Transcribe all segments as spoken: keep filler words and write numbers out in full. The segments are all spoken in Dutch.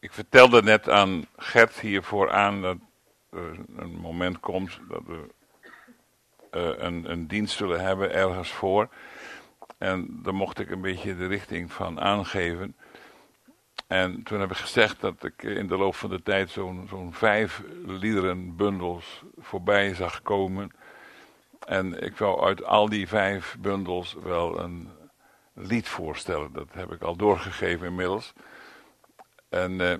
Ik vertelde net aan Gert hier vooraan dat er een moment komt dat we uh, een, een dienst zullen hebben ergens voor. En daar mocht ik een beetje de richting van aangeven. En toen heb ik gezegd dat ik in de loop van de tijd zo'n zo'n vijf liederenbundels voorbij zag komen. En ik wou uit al die vijf bundels wel een lied voorstellen. Dat heb ik al doorgegeven inmiddels. En uh,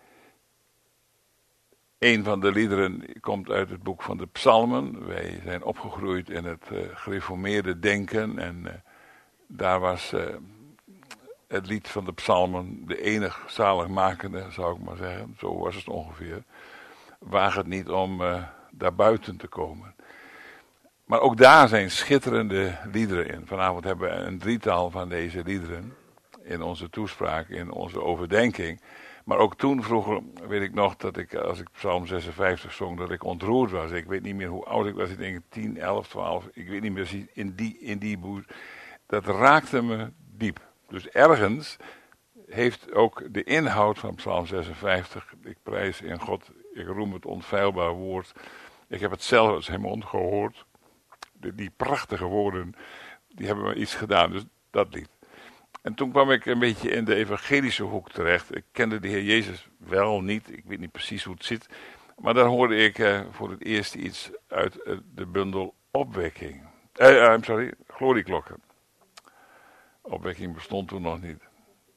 een van de liederen komt uit het boek van de Psalmen. Wij zijn opgegroeid in het uh, gereformeerde denken. En uh, daar was uh, het lied van de Psalmen de enig zaligmakende, zou ik maar zeggen. Zo was het ongeveer. Waag het niet om uh, daar buiten te komen. Maar ook daar zijn schitterende liederen in. Vanavond hebben we een drietal van deze liederen in onze toespraak, in onze overdenking. Maar ook toen vroeger weet ik nog dat ik, als ik Psalm zesenvijftig zong, dat ik ontroerd was. Ik weet niet meer hoe oud ik was, ik denk tien, elf, twaalf, ik weet niet meer, in die, in die boer. Dat raakte me diep. Dus ergens heeft ook de inhoud van Psalm zesenvijftig, ik prijs in God, ik roem het onfeilbaar woord. Ik heb het zelf uit zijn mond gehoord. Die, die prachtige woorden, die hebben me iets gedaan, dus dat lied. En toen kwam ik een beetje in de evangelische hoek terecht. Ik kende de Heer Jezus wel niet, ik weet niet precies hoe het zit. Maar daar hoorde ik uh, voor het eerst iets uit uh, de bundel Opwekking. Uh, uh, sorry, Glorieklokken. Opwekking bestond toen nog niet.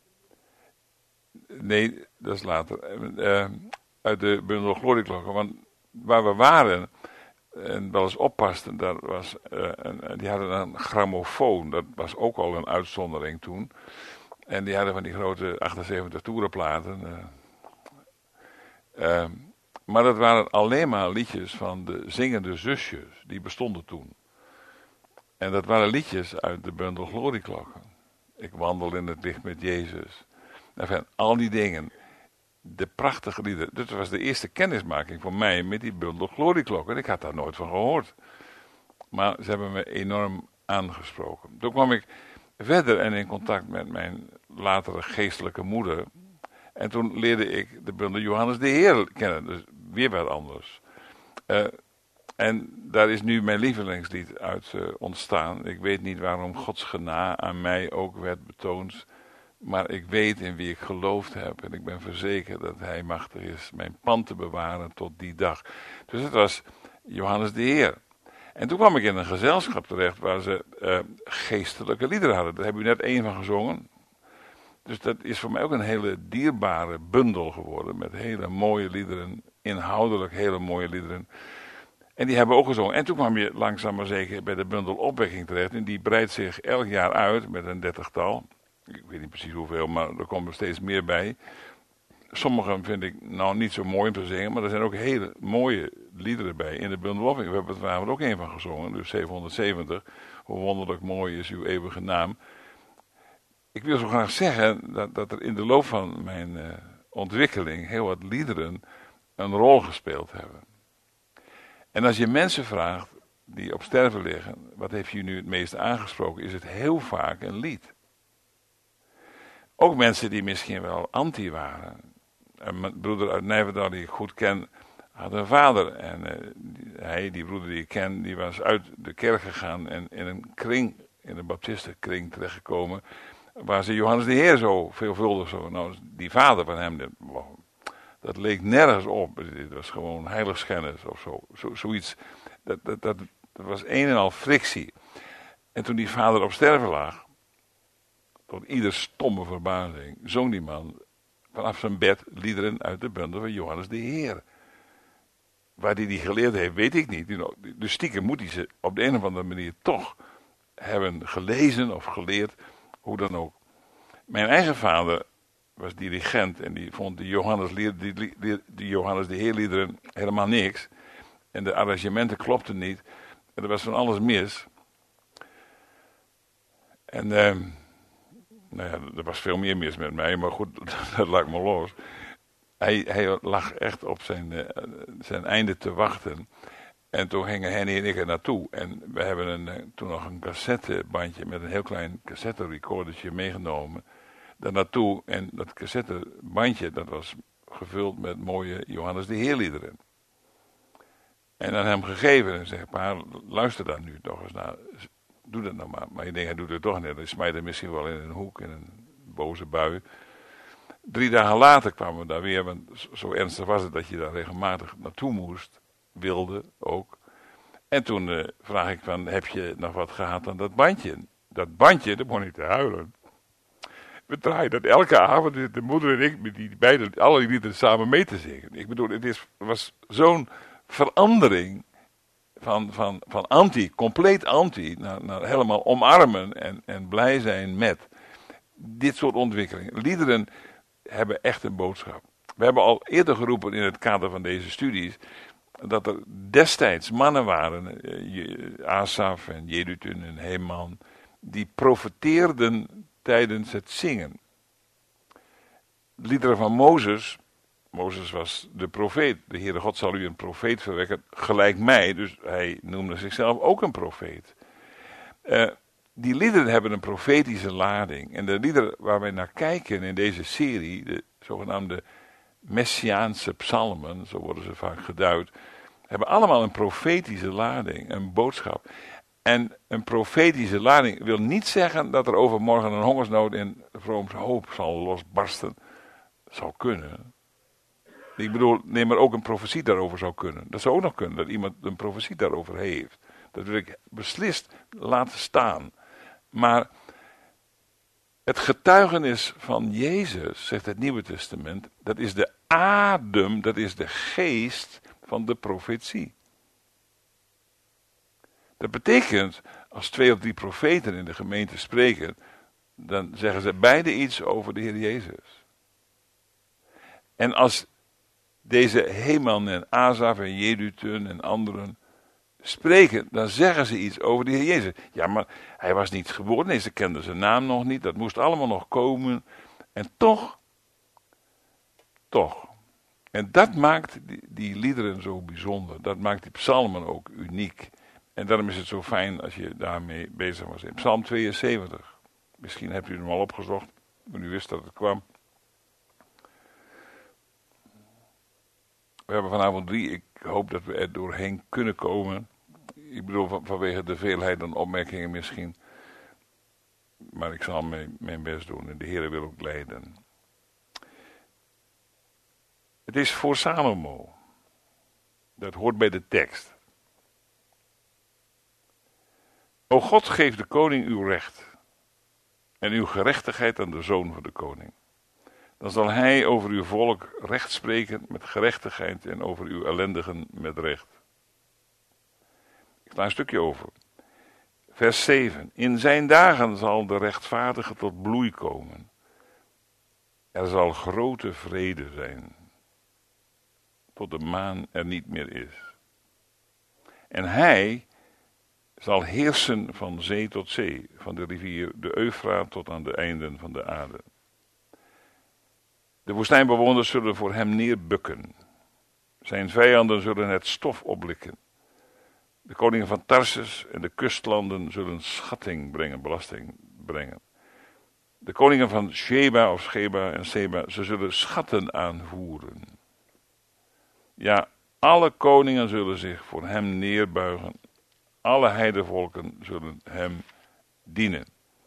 Nee, dat is later. Uh, uit de bundel Glorieklokken. Want waar we waren en wel eens oppasten, dat was, uh, een, die hadden een grammofoon. Dat was ook al een uitzondering toen. En die hadden van die grote achtenzeventig toerenplaten. Uh, uh, maar dat waren alleen maar liedjes van de zingende zusjes. Die bestonden toen. En dat waren liedjes uit de bundel Glorieklokken. Ik wandel in het licht met Jezus. Enfin, al die dingen. De prachtige liederen. Dit was de eerste kennismaking voor mij met die bundel Glorieklokken. Ik had daar nooit van gehoord. Maar ze hebben me enorm aangesproken. Toen kwam ik verder en in contact met mijn latere geestelijke moeder. En toen leerde ik de bundel Johannes de Heer kennen. Dus weer wat anders. Uh, en daar is nu mijn lievelingslied uit uh, ontstaan. Ik weet niet waarom Gods genade aan mij ook werd betoond. Maar ik weet in wie ik geloofd heb. En ik ben verzekerd dat hij machtig is mijn pand te bewaren tot die dag. Dus het was Johannes de Heer. En toen kwam ik in een gezelschap terecht waar ze uh, geestelijke liederen hadden. Daar heb u net één van gezongen. Dus dat is voor mij ook een hele dierbare bundel geworden. Met hele mooie liederen. Inhoudelijk hele mooie liederen. En die hebben we ook gezongen. En toen kwam je langzaam maar zeker bij de bundel Opwekking terecht. En die breidt zich elk jaar uit met een dertigtal. Ik weet niet precies hoeveel, maar er komen er steeds meer bij. Sommige vind ik nou niet zo mooi om te zingen, maar er zijn ook hele mooie liederen bij in de bundel Opwekking. We hebben er vanavond ook een van gezongen, dus zevenhonderdzeventig. Hoe wonderlijk mooi is uw eeuwige naam. Ik wil zo graag zeggen dat, dat er in de loop van mijn uh, ontwikkeling heel wat liederen een rol gespeeld hebben. En als je mensen vraagt die op sterven liggen, wat heeft je nu het meest aangesproken, is het heel vaak een lied. Ook mensen die misschien wel anti waren. Mijn broeder uit Nijverdal, die ik goed ken, had een vader. En uh, die, hij, die broeder die ik ken, die was uit de kerk gegaan en in een kring, in een baptistenkring terechtgekomen, waar ze Johannes de Heer zo veelvuldig zo. Nou, die vader van hem, dat, wow, dat leek nergens op. Het was gewoon heiligschennis of zo. zo zoiets. Dat, dat, dat, dat was een en al frictie. En toen die vader op sterven lag, tot ieder stomme verbazing, zong die man vanaf zijn bed liederen uit de bundel van Johannes de Heer. Waar hij die geleerd heeft, weet ik niet. Dus stiekem moet hij ze op de een of andere manier toch hebben gelezen of geleerd, hoe dan ook. Mijn eigen vader was dirigent en die vond de Johannes, die, die, die Johannes de Heer liederen helemaal niks. En de arrangementen klopten niet. En er was van alles mis. En uh, nou ja, er was veel meer mis met mij, maar goed, dat laat me los. Hij, hij lag echt op zijn, uh, zijn einde te wachten. En toen gingen Henny en ik er naartoe. En we hebben een, uh, toen nog een cassettebandje met een heel klein cassetterecordertje meegenomen. Daar naartoe. En dat cassettebandje, dat was gevuld met mooie Johannes de Heerliederen. En aan hem gegeven en zeg, pa, luister daar nu toch eens naar. Doe dat nou maar. Maar je denkt, hij doet het toch niet. Dan smijt hij misschien wel in een hoek, in een boze bui. Drie dagen later kwamen we daar weer, want zo ernstig was het dat je daar regelmatig naartoe moest. Wilde ook. En toen uh, vraag ik van, heb je nog wat gehad aan dat bandje? Dat bandje, dat begon ik te huilen. We draaien dat elke avond, de moeder en ik, met die beide, alle liederen samen mee te zingen. Ik bedoel, het is, was zo'n verandering van, van, van anti, compleet anti, naar, naar helemaal omarmen en, en blij zijn met dit soort ontwikkelingen. Liederen hebben echt een boodschap. We hebben al eerder geroepen in het kader van deze studies, dat er destijds mannen waren, Asaf en Jedutun en Heman, die profeteerden tijdens het zingen. De liederen van Mozes, Mozes was de profeet, de Heere God zal u een profeet verwekken, gelijk mij, dus hij noemde zichzelf ook een profeet. Uh, die liederen hebben een profetische lading. En de liederen waar wij naar kijken in deze serie, de zogenaamde Messiaanse psalmen, zo worden ze vaak geduid, hebben allemaal een profetische lading, een boodschap. En een profetische lading wil niet zeggen dat er overmorgen een hongersnood in Vrooms hoop zal losbarsten. Zou kunnen. Ik bedoel, nee, maar ook een profetie daarover zou kunnen. Dat zou ook nog kunnen, dat iemand een profetie daarover heeft. Dat wil ik beslist laten staan. Maar het getuigenis van Jezus, zegt het Nieuwe Testament, dat is de adem, dat is de geest van de profetie. Dat betekent, als twee of drie profeten in de gemeente spreken, dan zeggen ze beide iets over de Heer Jezus. En als deze Heman en Asaf en Jedutun en anderen spreken, dan zeggen ze iets over de Heer Jezus. Ja, maar hij was niet geboren, nee, ze kenden zijn naam nog niet, dat moest allemaal nog komen. En toch, toch. En dat maakt die, die liederen zo bijzonder, dat maakt die psalmen ook uniek. En daarom is het zo fijn als je daarmee bezig was. In Psalm tweeënzeventig, misschien hebt u hem al opgezocht, maar u wist dat het kwam. We hebben vanavond drie, ik hoop dat we er doorheen kunnen komen. Ik bedoel van, vanwege de veelheid aan opmerkingen misschien. Maar ik zal mijn, mijn best doen en de Heer wil ook leiden. Het is voor Salomo. Dat hoort bij de tekst. O God, geef de koning uw recht en uw gerechtigheid aan de zoon van de koning. Dan zal hij over uw volk recht spreken met gerechtigheid en over uw ellendigen met recht. Ik sla een stukje over. Vers zeven. In zijn dagen zal de rechtvaardige tot bloei komen. Er zal grote vrede zijn, tot de maan er niet meer is. En hij zal heersen van zee tot zee, van de rivier de Eufraat tot aan de einden van de aarde. De woestijnbewoners zullen voor hem neerbukken. Zijn vijanden zullen het stof oplikken. De koningen van Tarsus en de kustlanden zullen schatting brengen, belasting brengen. De koningen van Sheba of Sheba en Seba, ze zullen schatten aanvoeren. Ja, alle koningen zullen zich voor hem neerbuigen. Alle heidevolken zullen hem dienen.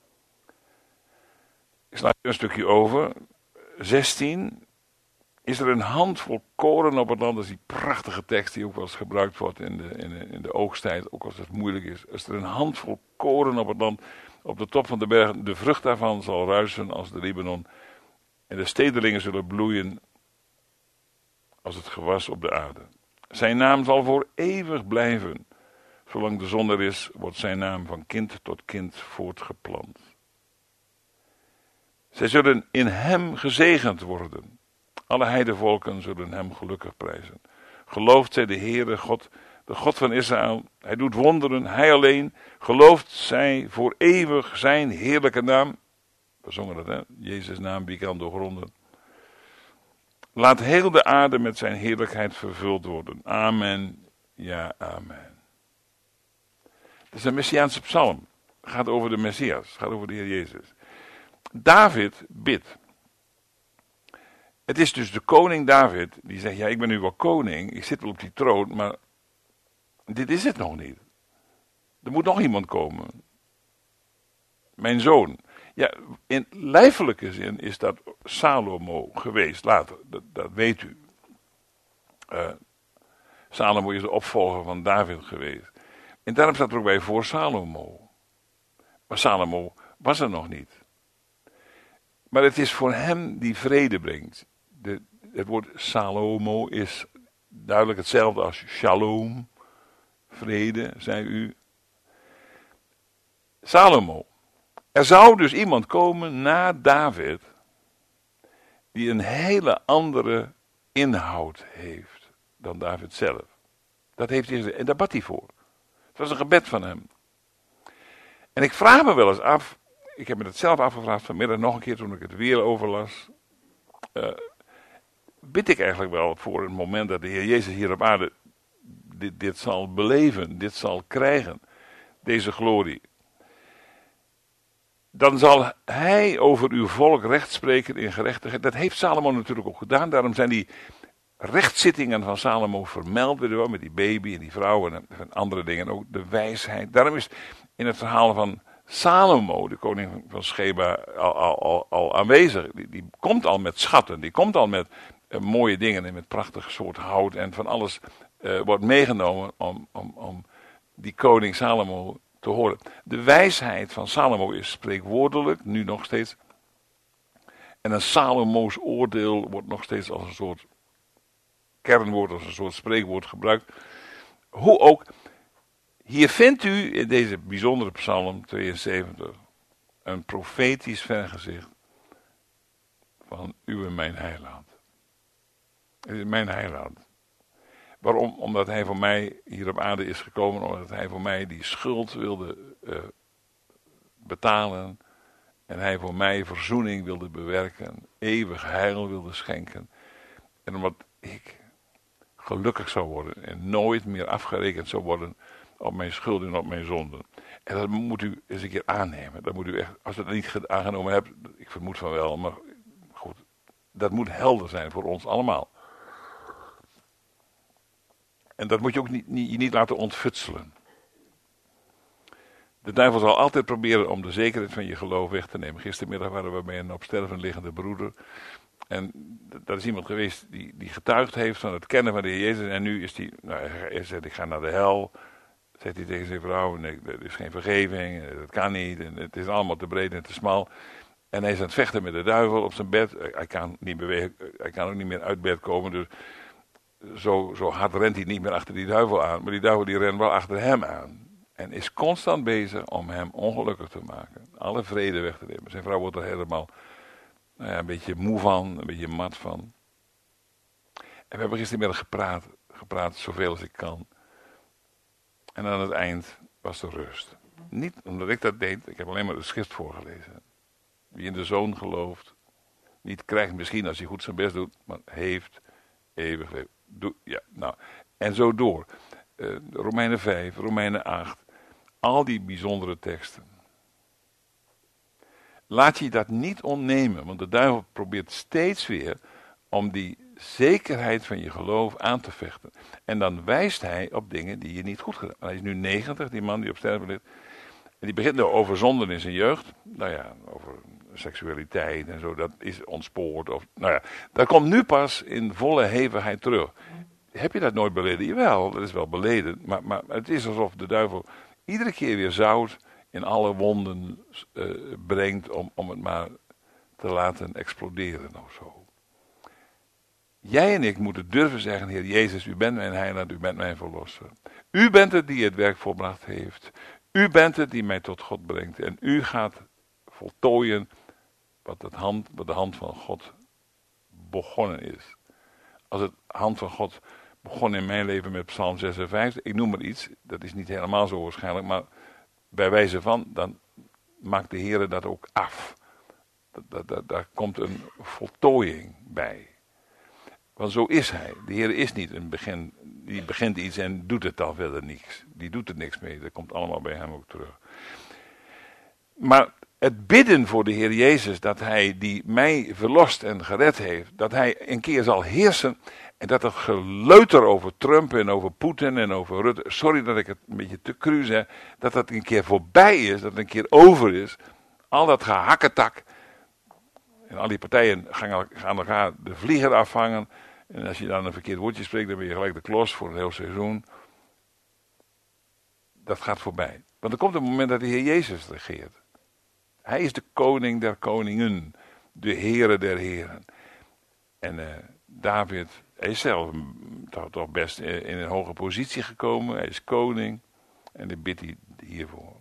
Ik sla een stukje over. zestien. Is er een handvol koren op het land? Dat is die prachtige tekst die ook wel eens gebruikt wordt in de, in de, in de oogsttijd. Ook als het moeilijk is. Is er een handvol koren op het land? Op de top van de bergen. De vrucht daarvan zal ruisen als de Libanon. En de stedelingen zullen bloeien als het gewas op de aarde. Zijn naam zal voor eeuwig blijven. Zolang de zon er is, wordt zijn naam van kind tot kind voortgeplant. Zij zullen in hem gezegend worden. Alle heidevolken zullen hem gelukkig prijzen. Gelooft zij de Heere God, de God van Israël. Hij doet wonderen, hij alleen. Gelooft zij voor eeuwig zijn heerlijke naam. We zongen dat, hè? Jezus' naam, wie kan doorgronden. Laat heel de aarde met zijn heerlijkheid vervuld worden. Amen, ja, amen. Het is een Messiaanse psalm. Het gaat over de Messias, het gaat over de Heer Jezus. David bidt. Het Het is dus de koning David die zegt, ja, ik ben nu wel koning, ik zit wel op die troon, maar dit is het nog niet. Er moet nog iemand komen. Mijn zoon. Ja, in lijfelijke zin is dat Salomo geweest, later, dat, dat weet u. Uh, Salomo is de opvolger van David geweest. En daarom staat er ook bij voor Salomo. Maar Salomo was er nog niet. Maar het is voor hem die vrede brengt. De, het woord Salomo is duidelijk hetzelfde als shalom. Vrede, zei u. Salomo. Er zou dus iemand komen na David die een hele andere inhoud heeft dan David zelf. Dat heeft hij gezegd en daar bad hij voor. Het was een gebed van hem. En ik vraag me wel eens af, ik heb me dat zelf afgevraagd vanmiddag nog een keer toen ik het weer overlas. Uh, bid ik eigenlijk wel voor het moment dat de Heer Jezus hier op aarde dit, dit zal beleven, dit zal krijgen, deze glorie. Dan zal hij over uw volk recht spreken in gerechtigheid. Dat heeft Salomo natuurlijk ook gedaan. Daarom zijn die rechtszittingen van Salomo vermeld. Wel, met die baby en die vrouw en, en andere dingen. Ook de wijsheid. Daarom is in het verhaal van Salomo, de koning van Sheba, al, al, al, al aanwezig. Die, die komt al met schatten. Die komt al met uh, mooie dingen en met prachtige soort hout. En van alles uh, wordt meegenomen om, om, om die koning Salomo te horen. De wijsheid van Salomo is spreekwoordelijk, nu nog steeds. En een Salomo's oordeel wordt nog steeds als een soort kernwoord, als een soort spreekwoord gebruikt. Hoe ook, hier vindt u in deze bijzondere psalm tweeënzeventig een profetisch vergezicht van uw en mijn heiland. Het is mijn heiland. Waarom? Omdat hij voor mij hier op aarde is gekomen, omdat hij voor mij die schuld wilde uh, betalen. En hij voor mij verzoening wilde bewerken, eeuwig heil wilde schenken. En omdat ik gelukkig zou worden en nooit meer afgerekend zou worden op mijn schulden en op mijn zonden. En dat moet u eens een keer aannemen. Dat moet u echt, als u dat niet aangenomen hebt, ik vermoed van wel, maar goed, dat moet helder zijn voor ons allemaal. En dat moet je ook niet, niet, je niet laten ontfutselen. De duivel zal altijd proberen om de zekerheid van je geloof weg te nemen. Gistermiddag waren we bij een op sterven liggende broeder. En dat is iemand geweest die, die getuigd heeft van het kennen van de Heer Jezus. En nu is hij, nou, hij zegt, ik ga naar de hel. Zegt hij tegen zijn vrouw, nee, er is geen vergeving, dat kan niet. En het is allemaal te breed en te smal. En hij is aan het vechten met de duivel op zijn bed. Hij kan niet bewegen, hij kan ook niet meer uit bed komen. Dus zo, zo hard rent hij niet meer achter die duivel aan. Maar die duivel die rent wel achter hem aan. En is constant bezig om hem ongelukkig te maken. Alle vrede weg te nemen. Zijn vrouw wordt er helemaal nou ja, een beetje moe van, een beetje mat van. En we hebben gistermiddag gepraat, gepraat zoveel als ik kan. En aan het eind was er rust. Niet omdat ik dat deed, ik heb alleen maar de schrift voorgelezen. Wie in de Zoon gelooft, niet krijgt misschien als hij goed zijn best doet, maar heeft eeuwig leven. Doe, ja, nou, en zo door. Uh, Romeinen vijf, Romeinen acht, al die bijzondere teksten. Laat je dat niet ontnemen, want de duivel probeert steeds weer om die zekerheid van je geloof aan te vechten. En dan wijst hij op dingen die je niet goed gedaan. Hij is nu negentig, die man die op sterven ligt. En die begint nou over zonden in zijn jeugd. Nou ja, over seksualiteit en zo, dat is ontspoord. Of, nou ja, dat komt nu pas in volle hevigheid terug. Heb je dat nooit beleden? Jawel, dat is wel beleden. Maar, maar het is alsof de duivel iedere keer weer zout in alle wonden uh, brengt om, om het maar te laten exploderen of zo. Jij en ik moeten durven zeggen, Heer Jezus, u bent mijn heiland, u bent mijn verlosser. U bent het die het werk volbracht heeft. U bent het die mij tot God brengt. En u gaat voltooien wat, het hand, wat de hand van God begonnen is. Als het hand van God begon in mijn leven met Psalm zesenvijftig, ik noem maar iets, dat is niet helemaal zo waarschijnlijk, maar bij wijze van, dan maakt de Heer dat ook af. Dat, dat, dat, daar komt een voltooiing bij. Want zo is hij. De Heer is niet een begin, die begint iets en doet het dan verder niks. Die doet er niks mee, dat komt allemaal bij hem ook terug. Maar het bidden voor de Heer Jezus, dat hij die mij verlost en gered heeft, dat hij een keer zal heersen en dat het geleuter over Trump en over Poetin en over Rutte, sorry dat ik het een beetje te cru zeg, dat dat een keer voorbij is, dat het een keer over is. Al dat gehakketak en al die partijen gaan, gaan elkaar de vlieger afvangen en als je dan een verkeerd woordje spreekt, dan ben je gelijk de klos voor een heel seizoen. Dat gaat voorbij. Want er komt een moment dat de Heer Jezus regeert. Hij is de koning der koningen, de Heere der heren. En uh, David, hij is zelf toch, toch best in een hoge positie gekomen. Hij is koning en dan bidt hij hiervoor.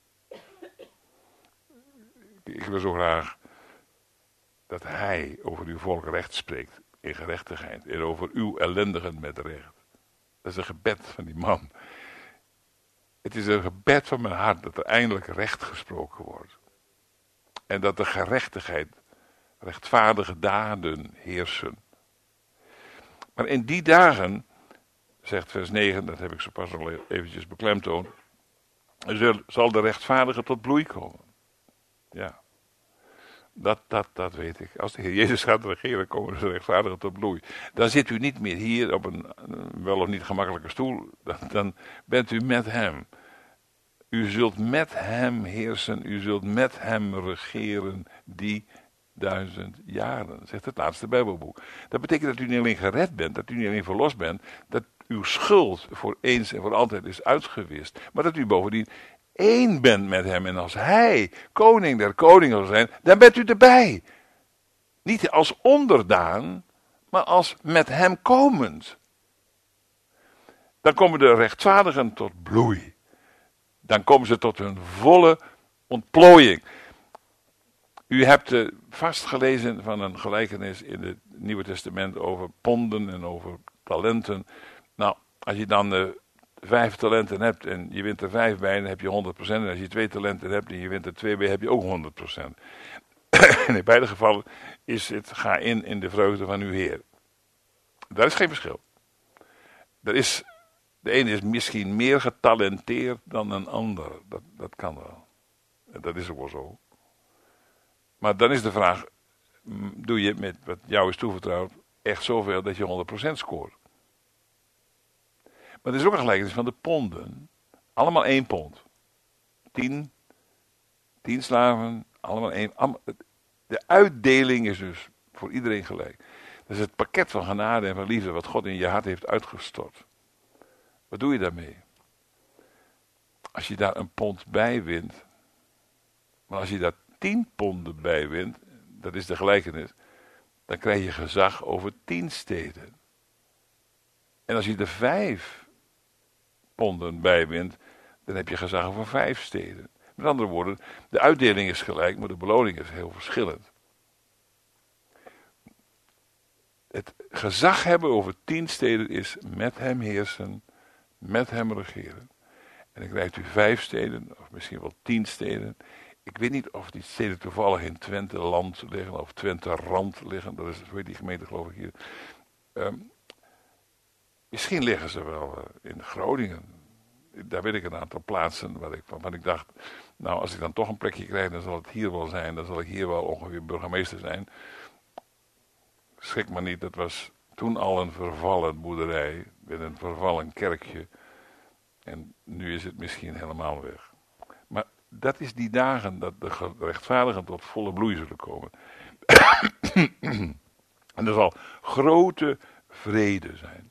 Ik wil zo graag dat hij over uw volk recht spreekt in gerechtigheid en over uw ellendigen met recht. Dat is een gebed van die man. Het is een gebed van mijn hart dat er eindelijk recht gesproken wordt. En dat de gerechtigheid, rechtvaardige daden heersen. Maar in die dagen, zegt vers negen, dat heb ik zo pas al eventjes beklemtoond, zal de rechtvaardige tot bloei komen. Ja, dat, dat, dat weet ik. Als de Heer Jezus gaat regeren, komen de rechtvaardigen tot bloei. Dan zit u niet meer hier op een wel of niet gemakkelijke stoel, dan, dan bent u met hem. U zult met hem heersen, u zult met hem regeren die duizend jaren, zegt het laatste Bijbelboek. Dat betekent dat u niet alleen gered bent, dat u niet alleen verlost bent, dat uw schuld voor eens en voor altijd is uitgewist, maar dat u bovendien één bent met hem. En als hij koning der koningen zal zijn, dan bent u erbij. Niet als onderdaan, maar als met hem komend. Dan komen de rechtvaardigen tot bloei. Dan komen ze tot hun volle ontplooiing. U hebt uh, vast gelezen van een gelijkenis in het Nieuwe Testament over ponden en over talenten. Nou, als je dan uh, vijf talenten hebt en je wint er vijf bij, dan heb je honderd procent. En als je twee talenten hebt en je wint er twee bij, heb je ook honderd procent. En in beide gevallen is het, ga in in de vreugde van uw Heer. Daar is geen verschil. Er is... De ene is misschien meer getalenteerd dan een ander. Dat, dat kan wel. En dat is ook wel zo. Maar dan is de vraag, doe je met wat jou is toevertrouwd echt zoveel dat je honderd procent scoort? Maar er is ook een gelijkenis van de ponden. Allemaal één pond. Tien, tien slaven, allemaal één. De uitdeling is dus voor iedereen gelijk. Dat is het pakket van genade en van liefde wat God in je hart heeft uitgestort. Wat doe je daarmee? Als je daar een pond bij wint, maar als je daar tien ponden bij wint, dat is de gelijkenis, dan krijg je gezag over tien steden. En als je er vijf ponden bij wint, dan heb je gezag over vijf steden. Met andere woorden, de uitdeling is gelijk, maar de beloning is heel verschillend. Het gezag hebben over tien steden is met hem heersen, met hem regeren. En dan krijgt u vijf steden, of misschien wel tien steden. Ik weet niet of die steden toevallig in Twente land liggen, of Twente rand liggen. Dat is, hoe heet die gemeente geloof ik hier. Um, misschien liggen ze wel uh, in Groningen. Daar weet ik een aantal plaatsen waar ik, waarvan ik dacht, nou als ik dan toch een plekje krijg, dan zal het hier wel zijn. Dan zal ik hier wel ongeveer burgemeester zijn. Schrik maar niet, dat was toen al een vervallen boerderij, met een vervallen kerkje. En nu is het misschien helemaal weg. Maar dat is die dagen dat de rechtvaardigen tot volle bloei zullen komen. En er zal grote vrede zijn.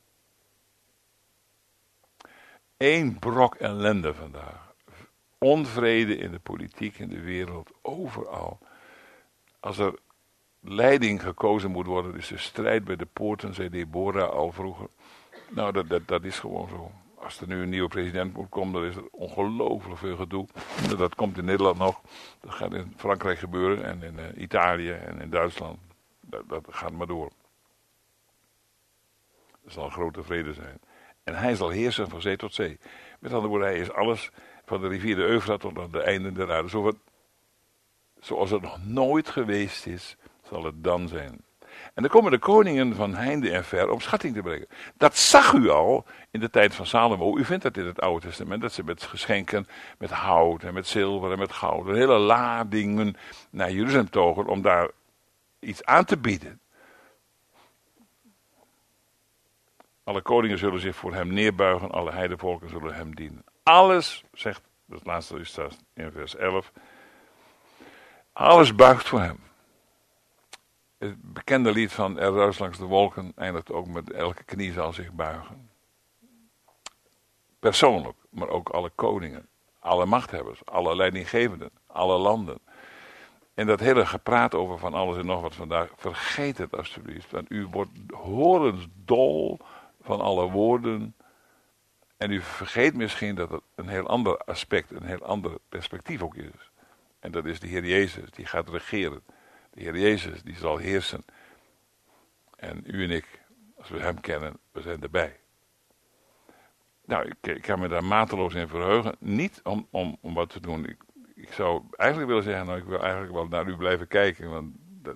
Eén brok ellende vandaag. Onvrede in de politiek, in de wereld, overal. Als er leiding gekozen moet worden, is de strijd bij de poorten, zei Deborah al vroeger. Nou, dat, dat, dat is gewoon zo. Als er nu een nieuwe president moet komen, dan is er ongelooflijk veel gedoe. Dat komt in Nederland nog. Dat gaat in Frankrijk gebeuren en in uh, Italië en in Duitsland. Dat, dat gaat maar door. Er zal grote vrede zijn. En hij zal heersen van zee tot zee. Met andere woorden, hij is alles van de rivier de Eufrat tot aan de einden der aarde. Zo wat, zoals het nog nooit geweest is, zal het dan zijn. En dan komen de koningen van heinde en ver om schatting te brengen. Dat zag u al in de tijd van Salomo. U vindt dat in het Oude Testament, dat ze met geschenken, met hout en met zilver en met goud, hele ladingen naar Jeruzalem togen om daar iets aan te bieden. Alle koningen zullen zich voor hem neerbuigen, alle heidevolken zullen hem dienen. Alles, zegt, dat laatste is staat in vers elf, alles buigt voor hem. Het bekende lied van Er ruist langs de wolken eindigt ook met elke knie zal zich buigen. Persoonlijk, maar ook alle koningen, alle machthebbers, alle leidinggevenden, alle landen. En dat hele gepraat over van alles en nog wat vandaag, vergeet het alsjeblieft. Want u wordt horensdol van alle woorden. En u vergeet misschien dat het een heel ander aspect, een heel ander perspectief ook is. En dat is de Heer Jezus, die gaat regeren. De Heer Jezus, die zal heersen. En u en ik, als we hem kennen, we zijn erbij. Nou, ik, ik kan me daar mateloos in verheugen. Niet om, om, om wat te doen. Ik, ik zou eigenlijk willen zeggen, nou, ik wil eigenlijk wel naar u blijven kijken. Want dat,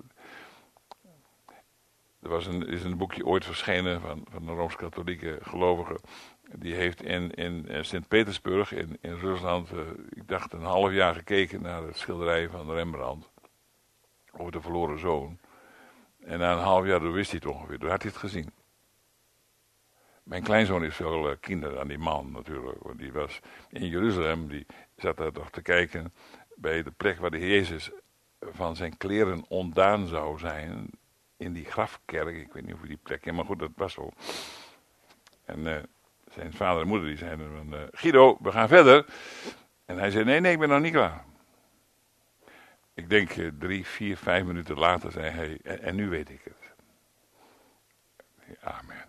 er was een, is een boekje ooit verschenen van, van een Rooms-Katholieke gelovige. Die heeft in, in Sint-Petersburg, in, in Rusland, uh, ik dacht een half jaar gekeken naar het schilderij van Rembrandt. Over de verloren zoon. En na een half jaar, toen wist hij het ongeveer, toen had hij het gezien. Mijn kleinzoon is veel uh, kinder aan die man natuurlijk. Want die was in Jeruzalem, die zat daar toch te kijken bij de plek waar de Heer Jezus van zijn kleren ontdaan zou zijn. In die grafkerk, ik weet niet of die plek is, maar goed, dat was zo. En uh, zijn vader en moeder die zeiden van, uh, Guido, we gaan verder. En hij zei, nee, nee, ik ben nog niet klaar. Ik denk uh, drie, vier, vijf minuten later zei hij, en, en nu weet ik het. Amen.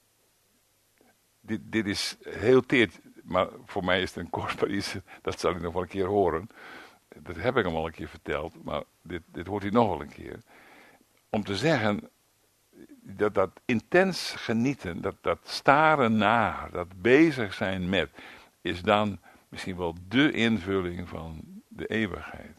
Dit, dit is heel teert, maar voor mij is het een kostbaar iets, dat zal ik nog wel een keer horen. Dat heb ik hem al een keer verteld, maar dit, dit hoort hij nog wel een keer. Om te zeggen, dat dat intens genieten, dat, dat staren naar, dat bezig zijn met, is dan misschien wel de invulling van de eeuwigheid.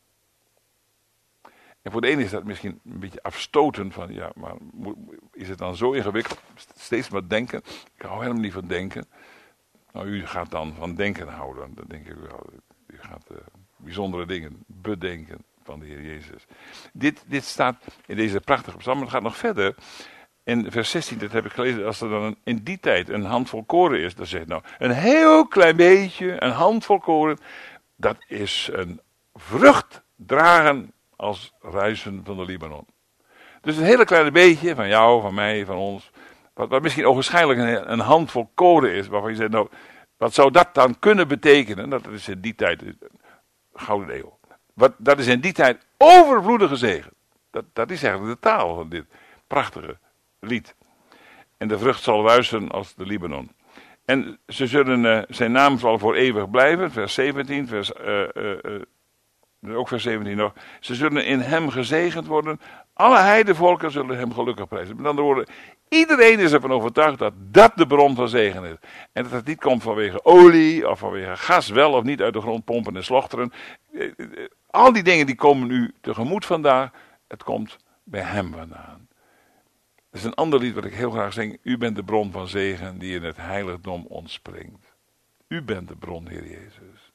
En voor de ene is dat misschien een beetje afstotend van, ja, maar is het dan zo ingewikkeld? Steeds maar denken. Ik hou helemaal niet van denken. Nou, u gaat dan van denken houden. Dan denk ik wel, u gaat uh, bijzondere dingen bedenken van de Heer Jezus. Dit, dit staat in deze prachtige psalm, maar het gaat nog verder. In vers zestien, dat heb ik gelezen, als er dan een, in die tijd een handvol koren is, dan zegt nou, een heel klein beetje, een handvol koren, dat is een vrucht dragen als ruisen van de Libanon. Dus een hele kleine beetje van jou, van mij, van ons, wat, wat misschien ogenschijnlijk een, een handvol koren is, waarvan je zegt, nou, wat zou dat dan kunnen betekenen? Dat is in die tijd, gouden eeuw. Wat, dat is in die tijd overvloedige zegen. Dat, dat is eigenlijk de taal van dit prachtige lied. En de vrucht zal ruisen als de Libanon. En ze zullen, uh, zijn naam zal voor eeuwig blijven. Vers zeventien, vers, uh, uh, uh, ook vers zeventien nog. Ze zullen in hem gezegend worden. Alle heidevolken zullen hem gelukkig prijzen. Met andere woorden, iedereen is ervan overtuigd dat dat de bron van zegen is. En dat het niet komt vanwege olie of vanwege gas, wel of niet uit de grond pompen en slochteren. Uh, uh, al die dingen die komen u tegemoet vandaag. Het komt bij hem vandaan. Dat is een ander lied wat ik heel graag zing. U bent de bron van zegen die in het heiligdom ontspringt. U bent de bron, Heer Jezus.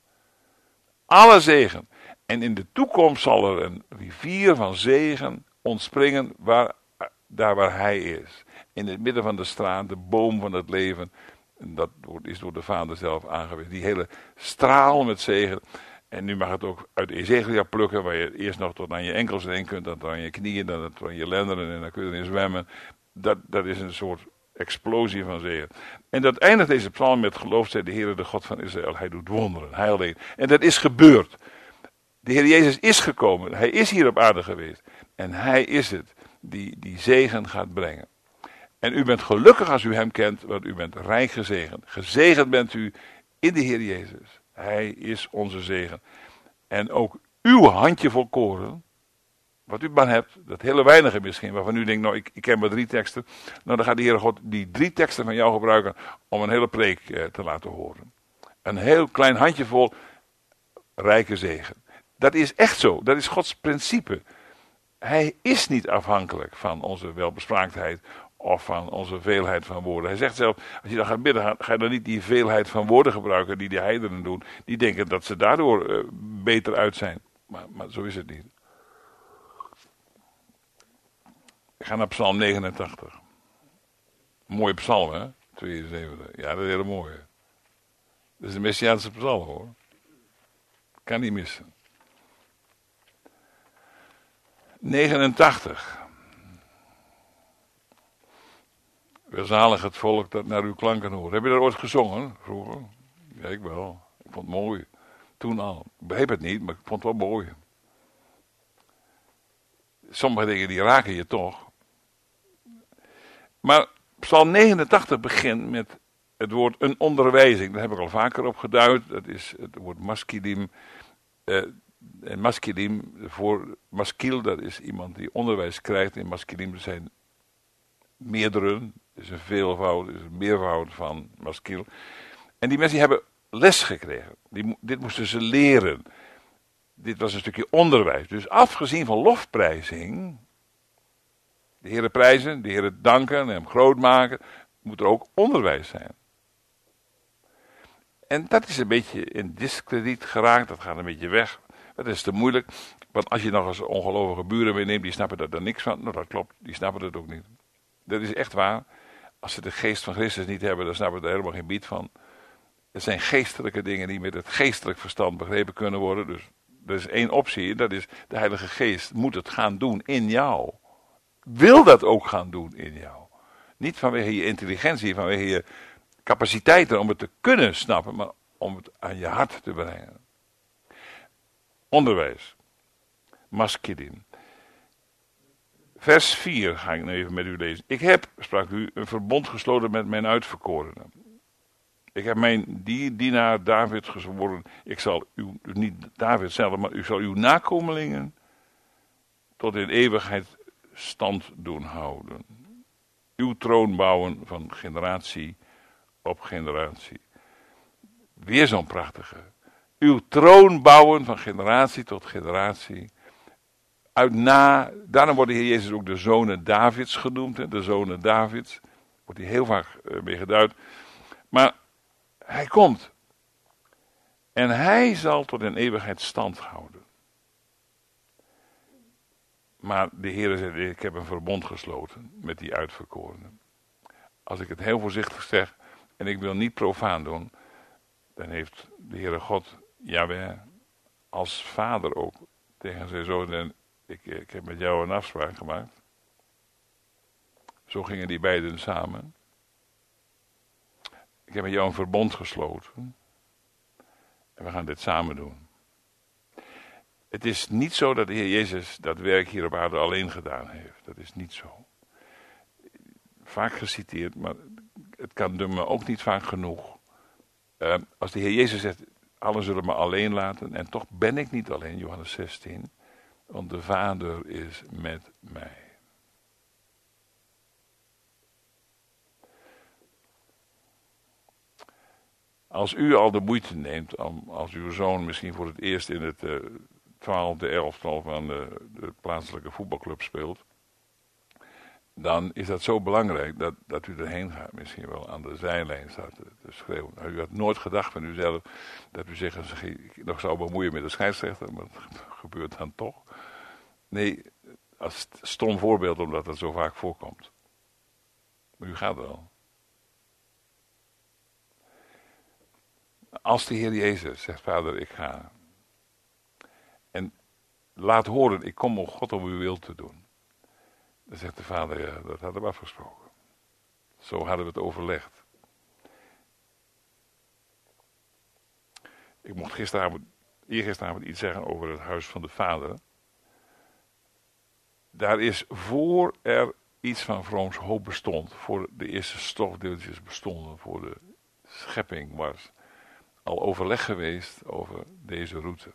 Alle zegen. En in de toekomst zal er een rivier van zegen ontspringen waar, daar waar hij is. In het midden van de straat, de boom van het leven. En dat is door de Vader zelf aangewezen. Die hele straal met zegen. En nu mag het ook uit Ezekiel plukken, waar je eerst nog tot aan je enkels heen kunt, dan tot aan je knieën, dan tot aan je lenderen en dan kun je erin zwemmen. Dat, dat is een soort explosie van zegen. En dat eindigt deze psalm met geloof zij de Heere, de God van Israël. Hij doet wonderen, hij alleen. En dat is gebeurd. De Heer Jezus is gekomen, hij is hier op aarde geweest. En hij is het die die zegen gaat brengen. En u bent gelukkig als u hem kent, want u bent rijk gezegend. Gezegend bent u in de Heer Jezus. Hij is onze zegen. En ook uw handje vol koren, wat u maar hebt, dat hele weinige misschien, waarvan u denkt, nou ik, ik ken maar drie teksten. Nou dan gaat de Heere God die drie teksten van jou gebruiken om een hele preek eh, te laten horen. Een heel klein handje vol rijke zegen. Dat is echt zo, dat is Gods principe. hij is niet afhankelijk van onze welbespraaktheid of van onze veelheid van woorden. Hij zegt zelf, als je dan gaat bidden, ga je dan niet die veelheid van woorden gebruiken die die heidenen doen. Die denken dat ze daardoor uh, beter uit zijn. Maar, maar zo is het niet. Ik ga naar Psalm negenentachtig. Mooie psalm, hè? tweeënzeventig. Ja, dat is een hele mooie. Dat is een Messiaanse psalm, hoor. Kan niet missen. negenentachtig. Welzalig het volk dat naar uw klanken hoort. Heb je dat ooit gezongen vroeger? Ja, ik wel. Ik vond het mooi. Toen al. Ik begreep het niet, maar ik vond het wel mooi. Sommige dingen die raken je toch. Maar Psalm negenentachtig begint met het woord een onderwijzing. Daar heb ik al vaker op geduid. Dat is het woord maskilim. Uh, en maskilim, voor maskil, dat is iemand die onderwijs krijgt. En maskilim zijn meerdere. Het is een veelvoud, het is een meervoud van maskil. En die mensen die hebben les gekregen. Die, dit moesten ze leren. Dit was een stukje onderwijs. Dus afgezien van lofprijzing, de Heere prijzen, de Heere danken en hem groot maken, moet er ook onderwijs zijn. En dat is een beetje in diskrediet geraakt, dat gaat een beetje weg. Dat is te moeilijk, want als je nog eens ongelovige buren meeneemt, die snappen er niks van. Nou, dat klopt, die snappen het ook niet. Dat is echt waar. Als ze de geest van Christus niet hebben, dan snappen ze er helemaal geen bied van. Het zijn geestelijke dingen die met het geestelijk verstand begrepen kunnen worden. Dus er is één optie, dat is de Heilige Geest moet het gaan doen in jou. Wil dat ook gaan doen in jou. Niet vanwege je intelligentie, vanwege je capaciteiten om het te kunnen snappen, maar om het aan je hart te brengen. Onderwijs. Maskidim. Vers vier ga ik nu even met u lezen. Ik heb, sprak u, een verbond gesloten met mijn uitverkorenen. Ik heb mijn die, dienaar David gezworen. Ik zal u, niet David zelf, maar u zal uw nakomelingen tot in eeuwigheid stand doen houden. Uw troon bouwen van generatie op generatie. Weer zo'n prachtige. Uw troon bouwen van generatie tot generatie. Uit na, daarom wordt de Heer Jezus ook de zonen Davids genoemd. Hè? De zonen Davids. Wordt hij heel vaak uh, mee geduid. Maar hij komt. En hij zal tot in eeuwigheid stand houden. Maar de Heer zegt, ik heb een verbond gesloten met die uitverkorenen. Als ik het heel voorzichtig zeg, en ik wil niet profaan doen, dan heeft de Heere God, Jahweh, als vader ook tegen zijn zoon, ik, ik heb met jou een afspraak gemaakt. Zo gingen die beiden samen. Ik heb met jou een verbond gesloten. En we gaan dit samen doen. Het is niet zo dat de Heer Jezus dat werk hier op aarde alleen gedaan heeft. Dat is niet zo. Vaak geciteerd, maar het kan me ook niet vaak genoeg. Uh, als de Heer Jezus zegt, allen zullen me alleen laten. En toch ben ik niet alleen, Johannes zestien. Want de Vader is met mij. Als u al de moeite neemt, om, als uw zoon misschien voor het eerst in het uh, twaalfde elftal van de, de plaatselijke voetbalclub speelt, dan is dat zo belangrijk dat, dat u erheen gaat, misschien wel aan de zijlijn staat te, te schreeuwen. Nou, u had nooit gedacht van uzelf dat u zich nog zou bemoeien met de scheidsrechter, maar dat gebeurt dan toch. Nee, als stom voorbeeld omdat dat zo vaak voorkomt. Maar u gaat wel. Als de Heer Jezus zegt, Vader, ik ga. En laat horen, ik kom om God om uw wil te doen. Dan zegt de Vader, ja, dat hadden we afgesproken. Zo hadden we het overlegd. Ik mocht gisteravond, eergisteravond iets zeggen over het huis van de Vader. Daar is voor er iets van Vrooms hoop bestond, voor de eerste stofdeeltjes bestonden, voor de schepping was al overleg geweest over deze route.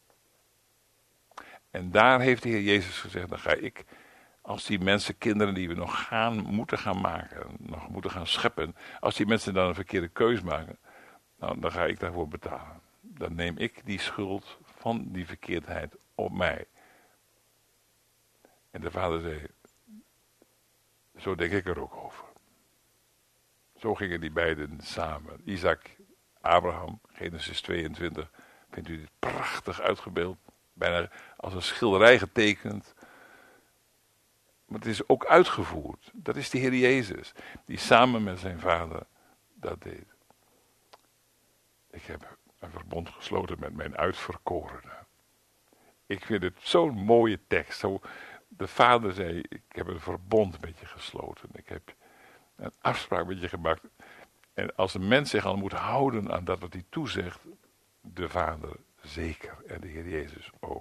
En daar heeft de Heer Jezus gezegd, dan ga ik, als die mensen, kinderen die we nog gaan, moeten gaan maken, nog moeten gaan scheppen, als die mensen dan een verkeerde keus maken, nou, dan ga ik daarvoor betalen. Dan neem ik die schuld van die verkeerdheid op mij. En de vader zei, zo denk ik er ook over. Zo gingen die beiden samen. Isaac, Abraham, Genesis tweeëntwintig. Vindt u dit prachtig uitgebeeld? Bijna als een schilderij getekend. Maar het is ook uitgevoerd. Dat is de Heer Jezus. Die samen met zijn vader dat deed. Ik heb een verbond gesloten met mijn uitverkorenen. Ik vind het zo'n mooie tekst. Zo, de vader zei, ik heb een verbond met je gesloten. Ik heb een afspraak met je gemaakt. En als een mens zich al moet houden aan dat wat hij toezegt, de vader zeker. En de Heer Jezus ook.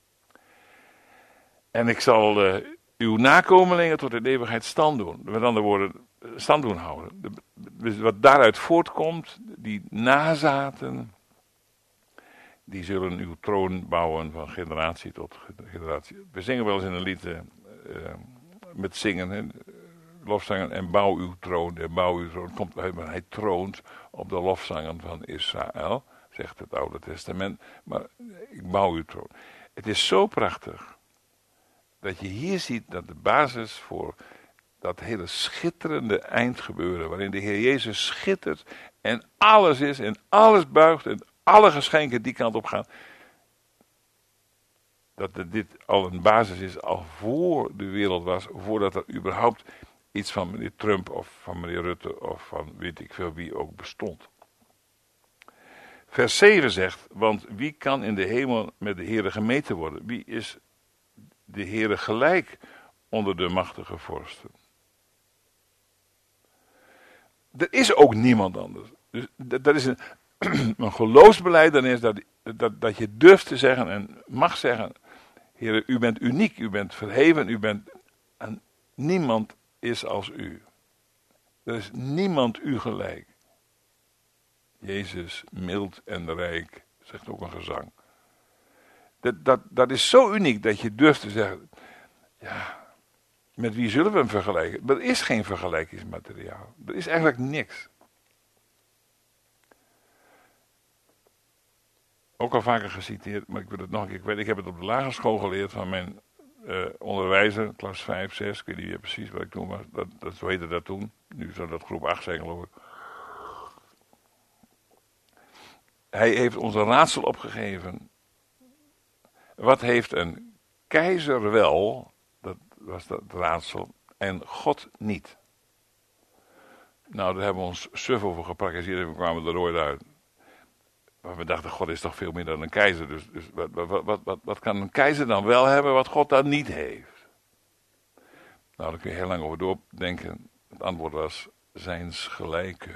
En ik zal uh, uw nakomelingen tot in de eeuwigheid stand doen. Met andere woorden, stand doen houden. De, wat daaruit voortkomt, die nazaten, die zullen uw troon bouwen van generatie tot generatie. We zingen wel eens in een lied uh, uh, met zingen, hè, lofzangen, en bouw uw troon, en bouw uw troon. Komt uit, maar hij troont op de lofzangen van Israël, zegt het Oude Testament. Maar ik bouw uw troon. Het is zo prachtig dat je hier ziet dat de basis voor dat hele schitterende eindgebeuren, waarin de Heer Jezus schittert en alles is en alles buigt en alle geschenken die kant op gaan, dat dit al een basis is al voor de wereld was, voordat er überhaupt iets van meneer Trump of van meneer Rutte of van weet ik veel wie ook bestond. Vers zeven zegt, want wie kan in de hemel met de Heere gemeten worden? Wie is de Heere gelijk onder de machtige vorsten? Er is ook niemand anders. Dus dat, dat is een, een geloofsbeleid, dan is dat, dat, dat je durft te zeggen en mag zeggen, Heere, u bent uniek, u bent verheven, u bent, en niemand is als u. Er is niemand u gelijk. Jezus, mild en rijk, zegt ook een gezang. Dat, dat, dat is zo uniek dat je durft te zeggen, ja, met wie zullen we hem vergelijken? Er is geen vergelijkingsmateriaal. Er is eigenlijk niks. Ook al vaker geciteerd, maar ik wil het nog een keer kwijt. Ik heb het op de lagere school geleerd van mijn uh, onderwijzer, klas vijf, zes. Ik weet niet meer precies wat ik toen was. Dat, dat, zo heette dat toen. Nu zou dat groep acht zijn, geloof ik. Hij heeft ons een raadsel opgegeven. Wat heeft een keizer wel, dat was dat raadsel, en God niet? Nou, daar hebben we ons suf over gepraktiseerd en we kwamen er nooit uit. Maar we dachten, God is toch veel meer dan een keizer. Dus, dus wat, wat, wat, wat, wat kan een keizer dan wel hebben wat God dan niet heeft? Nou, daar kun je heel lang over doordenken. Het antwoord was, zijns gelijke.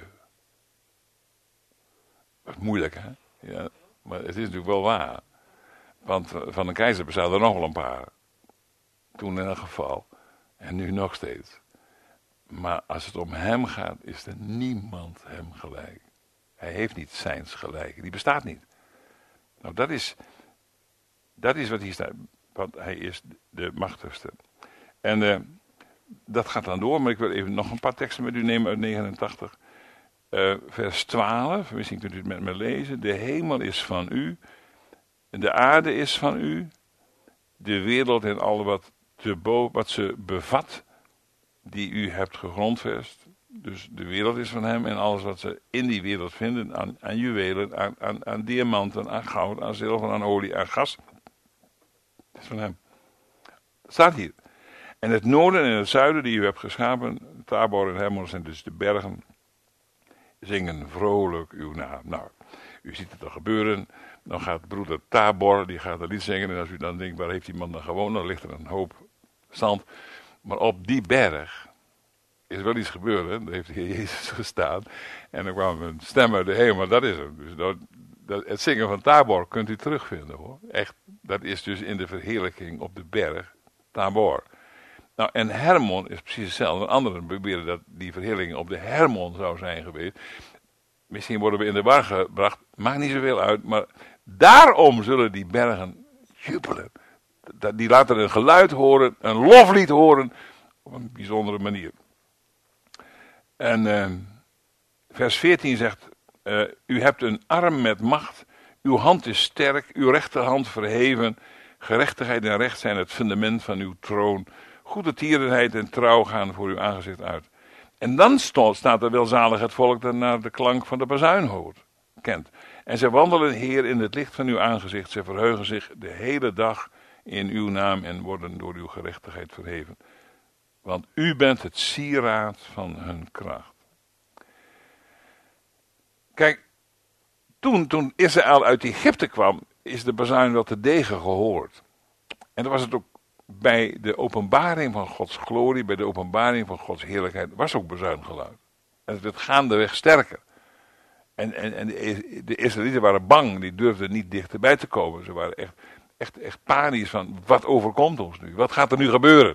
Dat is moeilijk, hè? Ja, maar het is natuurlijk wel waar. Want van een keizer bestaan er nog wel een paar. Toen in elk geval. En nu nog steeds. Maar als het om hem gaat, is er niemand hem gelijk. Hij heeft niet zijns gelijk. Die bestaat niet. Nou, dat is, dat is wat hier staat. Want hij is de machtigste. En uh, dat gaat dan door. Maar ik wil even nog een paar teksten met u nemen uit negenentachtig. Uh, vers twaalf. Misschien kunt u het met me lezen. De hemel is van u. De aarde is van u. De wereld en al wat, te bo- wat ze bevat. Die u hebt gegrondvest. Dus de wereld is van hem en alles wat ze in die wereld vinden, aan, aan juwelen, aan, aan, aan diamanten, aan goud, aan zilver, aan olie, aan gas, is van hem. Dat staat hier. En het noorden en het zuiden die u hebt geschapen, Tabor en Hermon zijn dus de bergen, zingen vrolijk uw naam. Nou, u ziet het al gebeuren. Dan gaat broeder Tabor, die gaat een lied zingen en als u dan denkt, waar heeft die man dan gewoond? Dan ligt er een hoop zand. Maar op die berg is wel iets gebeurd, hè? Daar heeft de Heer Jezus gestaan. En er kwam een stem uit de hemel, dat is hem. Dus dat, dat, het zingen van Tabor kunt u terugvinden, hoor. Echt, dat is dus in de verheerlijking op de berg Tabor. Nou, en Hermon is precies hetzelfde. Anderen beweren dat die verheerlijking op de Hermon zou zijn geweest. Misschien worden we in de war gebracht, maakt niet zoveel uit. Maar daarom zullen die bergen jubelen. Die laten een geluid horen, een loflied horen, op een bijzondere manier. En uh, vers veertien zegt, uh, u hebt een arm met macht, uw hand is sterk, uw rechterhand verheven, Gerechtigheid en recht zijn het fundament van uw troon. Goede tierenheid en trouw gaan voor uw aangezicht uit. En dan staat er welzalig het volk dat naar de klank van de bazuin hoort, kent. En zij wandelen, Heer, in het licht van uw aangezicht. Zij verheugen zich de hele dag in uw naam en worden door uw gerechtigheid verheven. Want u bent het sieraad van hun kracht. Kijk, toen, toen Israël uit Egypte kwam, is de bazuin wel te degen gehoord. En dan was het ook bij de openbaring van Gods glorie, bij de openbaring van Gods heerlijkheid, was ook bazuingeluid. En het werd gaandeweg sterker. En, en, en de, de Israëlieten waren bang, die durfden niet dichterbij te komen. Ze waren echt, echt, echt panisch van, wat overkomt ons nu? Wat gaat er nu gebeuren?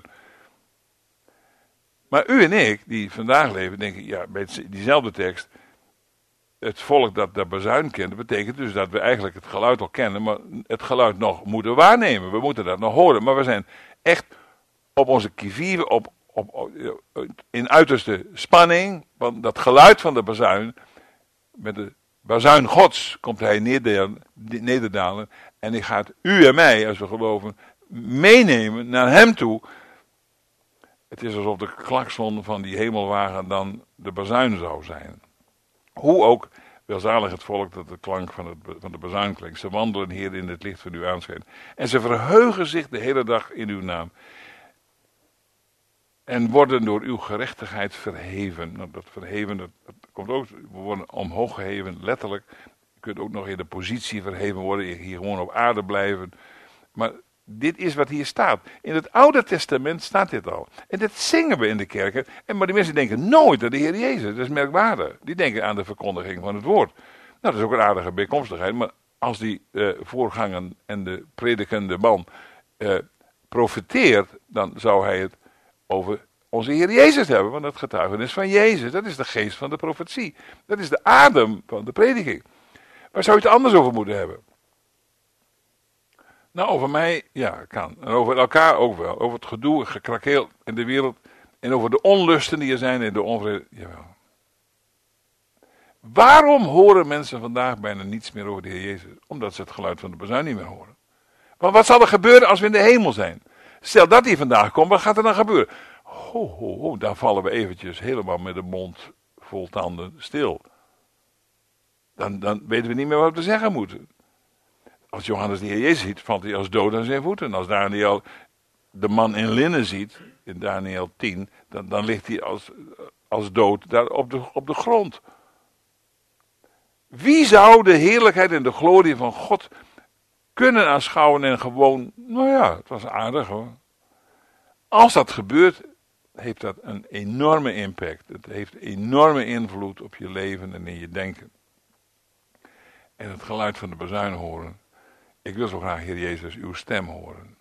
Maar u en ik, die vandaag leven, denken, ja, bij diezelfde tekst, het volk dat de bazuin kent, dat betekent dus dat we eigenlijk het geluid al kennen, maar het geluid nog moeten waarnemen. We moeten dat nog horen. Maar we zijn echt op onze kivive, op, op, op, in uiterste spanning. Want dat geluid van de bazuin, met de bazuin Gods, komt hij nederdalen. En hij gaat u en mij, als we geloven, meenemen naar hem toe. Het is alsof de klakson van die hemelwagen dan de bazuin zou zijn. Hoe ook, welzalig het volk dat de klank van, het, van de bazuin klinkt. Ze wandelen, Heer, in het licht van uw aanschijn. En ze verheugen zich de hele dag in uw naam. En worden door uw gerechtigheid verheven. Nou, dat verheven, dat, dat komt ook, we worden omhoog geheven, letterlijk. Je kunt ook nog in de positie verheven worden, hier gewoon op aarde blijven. Maar dit is wat hier staat. In het Oude Testament staat dit al. En dat zingen we in de kerken. En maar die mensen denken nooit aan de Heer Jezus. Dat is merkwaardig. Die denken aan de verkondiging van het woord. Nou, dat is ook een aardige bijkomstigheid. Maar als die uh, voorganger en de predikende man uh, profeteert, dan zou hij het over onze Heer Jezus hebben. Want het getuigenis van Jezus, dat is de geest van de profetie. Dat is de adem van de prediking. Waar zou je het anders over moeten hebben? Nou, over mij, ja, kan. En over elkaar ook wel. Over het gedoe, gekrakeel in de wereld. En over de onlusten die er zijn in de onvrede. Jawel. Waarom horen mensen vandaag bijna niets meer over de Heer Jezus? Omdat ze het geluid van de bazuin niet meer horen. Want wat zal er gebeuren als we in de hemel zijn? Stel dat hij vandaag komt, wat gaat er dan gebeuren? Ho, ho, ho, daar vallen we eventjes helemaal met de mond vol tanden stil. Dan, dan weten we niet meer wat we zeggen moeten. Als Johannes de Heer Jezus ziet, valt hij als dood aan zijn voeten. Als Daniel de man in linnen ziet, in Daniel tien, dan, dan ligt hij als, als dood daar op de, op de grond. Wie zou de heerlijkheid en de glorie van God kunnen aanschouwen en gewoon, nou ja, het was aardig hoor. Als dat gebeurt, heeft dat een enorme impact. Het heeft enorme invloed op je leven en in je denken. En het geluid van de bazuin horen. Ik wil zo graag, Heer Jezus, uw stem horen.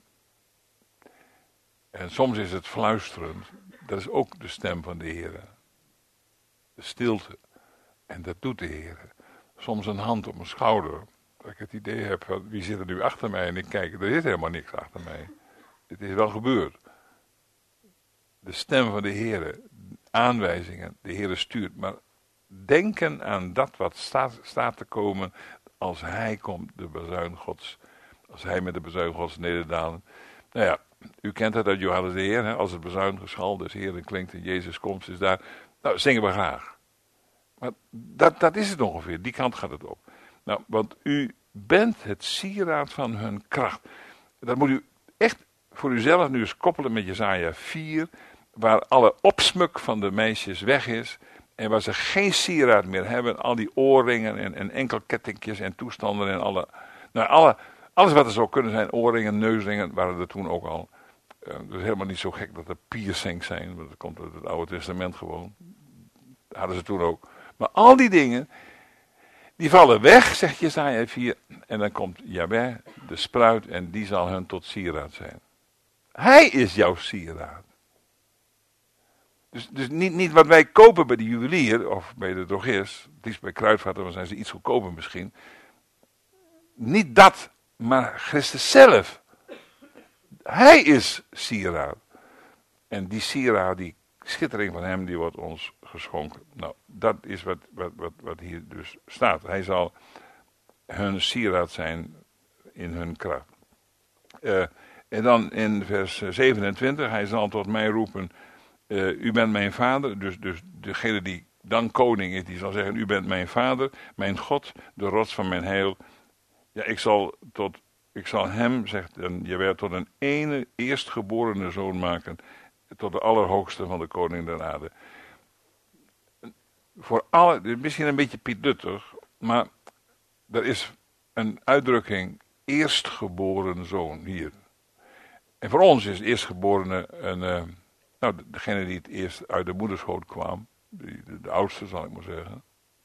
En soms is het fluisterend. Dat is ook de stem van de Heer. De stilte. En dat doet de Heer. Soms een hand op mijn schouder. Dat ik het idee heb van, wie zit er nu achter mij? En ik kijk, er is helemaal niks achter mij. Het is wel gebeurd. De stem van de Heer. Aanwijzingen. De Heer stuurt. Maar denken aan dat wat staat, staat te komen als hij komt, de bazuin Gods. Als hij met de bazuin Gods nederdalen. Nou ja, u kent het uit Johannes de Heer. Hè? Als het bazuingeschal des Heeren klinkt en Jezus komt, is daar. Nou, zingen we graag. Maar dat, dat is het ongeveer. Die kant gaat het op. Nou, want u bent het sieraad van hun kracht. Dat moet u echt voor uzelf nu eens koppelen met Jesaja vier. Waar alle opsmuk van de meisjes weg is. En waar ze geen sieraad meer hebben. Al die oorringen en, en enkelkettingjes en toestanden en alle... Nou, alle, alles wat er zou kunnen zijn, oorringen, neusringen, waren er toen ook al. Uh, dus helemaal niet zo gek dat er piercings zijn. Want dat komt uit het Oude Testament gewoon. Dat hadden ze toen ook. Maar al die dingen, die vallen weg, zegt Jesaja vier. En dan komt Jahweh, de spruit, en die zal hun tot sieraad zijn. Hij is jouw sieraad. Dus, dus niet, niet wat wij kopen bij de juwelier of bij de drogist, het is bij Kruidvat, dan zijn ze iets goedkoper misschien. Niet dat, maar Christus zelf. Hij is sieraad. En die sieraad, die schittering van hem, die wordt ons geschonken. Nou, dat is wat, wat, wat, wat hier dus staat. Hij zal hun sieraad zijn in hun kracht. Uh, en dan in vers zevenentwintig, hij zal tot mij roepen, uh, u bent mijn vader. Dus, dus degene die dan koning is, die zal zeggen, u bent mijn vader, mijn God, de rots van mijn heil. Ja, ik zal, tot, ik zal hem, zegt Jaweh, tot een ene eerstgeborene zoon maken, tot de allerhoogste van de koning der aarde. Voor alle, misschien een beetje pietduttig, maar er is een uitdrukking, eerstgeboren zoon, hier. En voor ons is eerstgeborene een, uh, nou, degene die het eerst uit de moederschoot kwam, de, de, de oudste zal ik maar zeggen.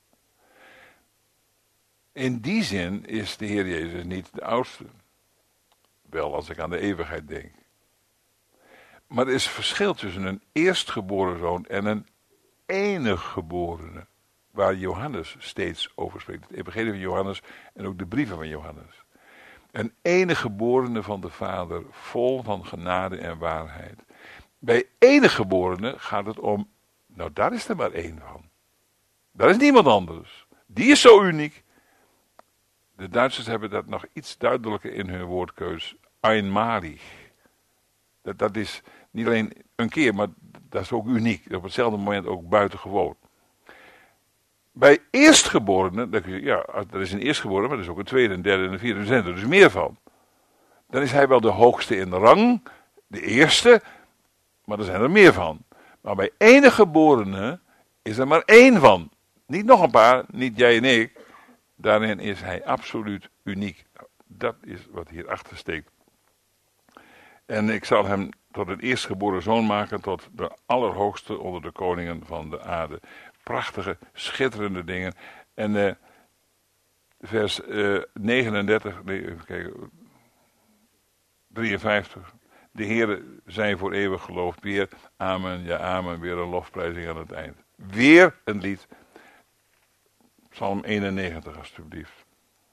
In die zin is de Heer Jezus niet de oudste. Wel als ik aan de eeuwigheid denk. Maar er is een verschil tussen een eerstgeboren zoon en een eniggeborene. Waar Johannes steeds over spreekt. Het evangelie van Johannes en ook de brieven van Johannes. Een eniggeborene van de Vader, vol van genade en waarheid. Bij eniggeborene gaat het om, nou daar is er maar één van. Daar is niemand anders. Die is zo uniek. De Duitsers hebben dat nog iets duidelijker in hun woordkeus. Einmalig. Dat, dat is niet alleen een keer, maar dat is ook uniek. Op hetzelfde moment ook buitengewoon. Bij eerstgeborenen, dan kun je, ja, er is een eerstgeborene, maar er is ook een tweede, een derde en een vierde. Er zijn er dus meer van. Dan is hij wel de hoogste in de rang, de eerste, maar er zijn er meer van. Maar bij eniggeborene is er maar één van. Niet nog een paar, niet jij en ik. Daarin is hij absoluut uniek. Dat is wat hierachter steekt. En ik zal hem tot een eerstgeboren zoon maken, tot de allerhoogste onder de koningen van de aarde. Prachtige, schitterende dingen. En uh, vers uh, negenendertig, nee, even kijken, drieënvijftig. De Heere zij voor eeuwig geloofd. Weer amen, ja amen, weer een lofprijzing aan het eind. Weer een lied. Psalm eenennegentig alstublieft.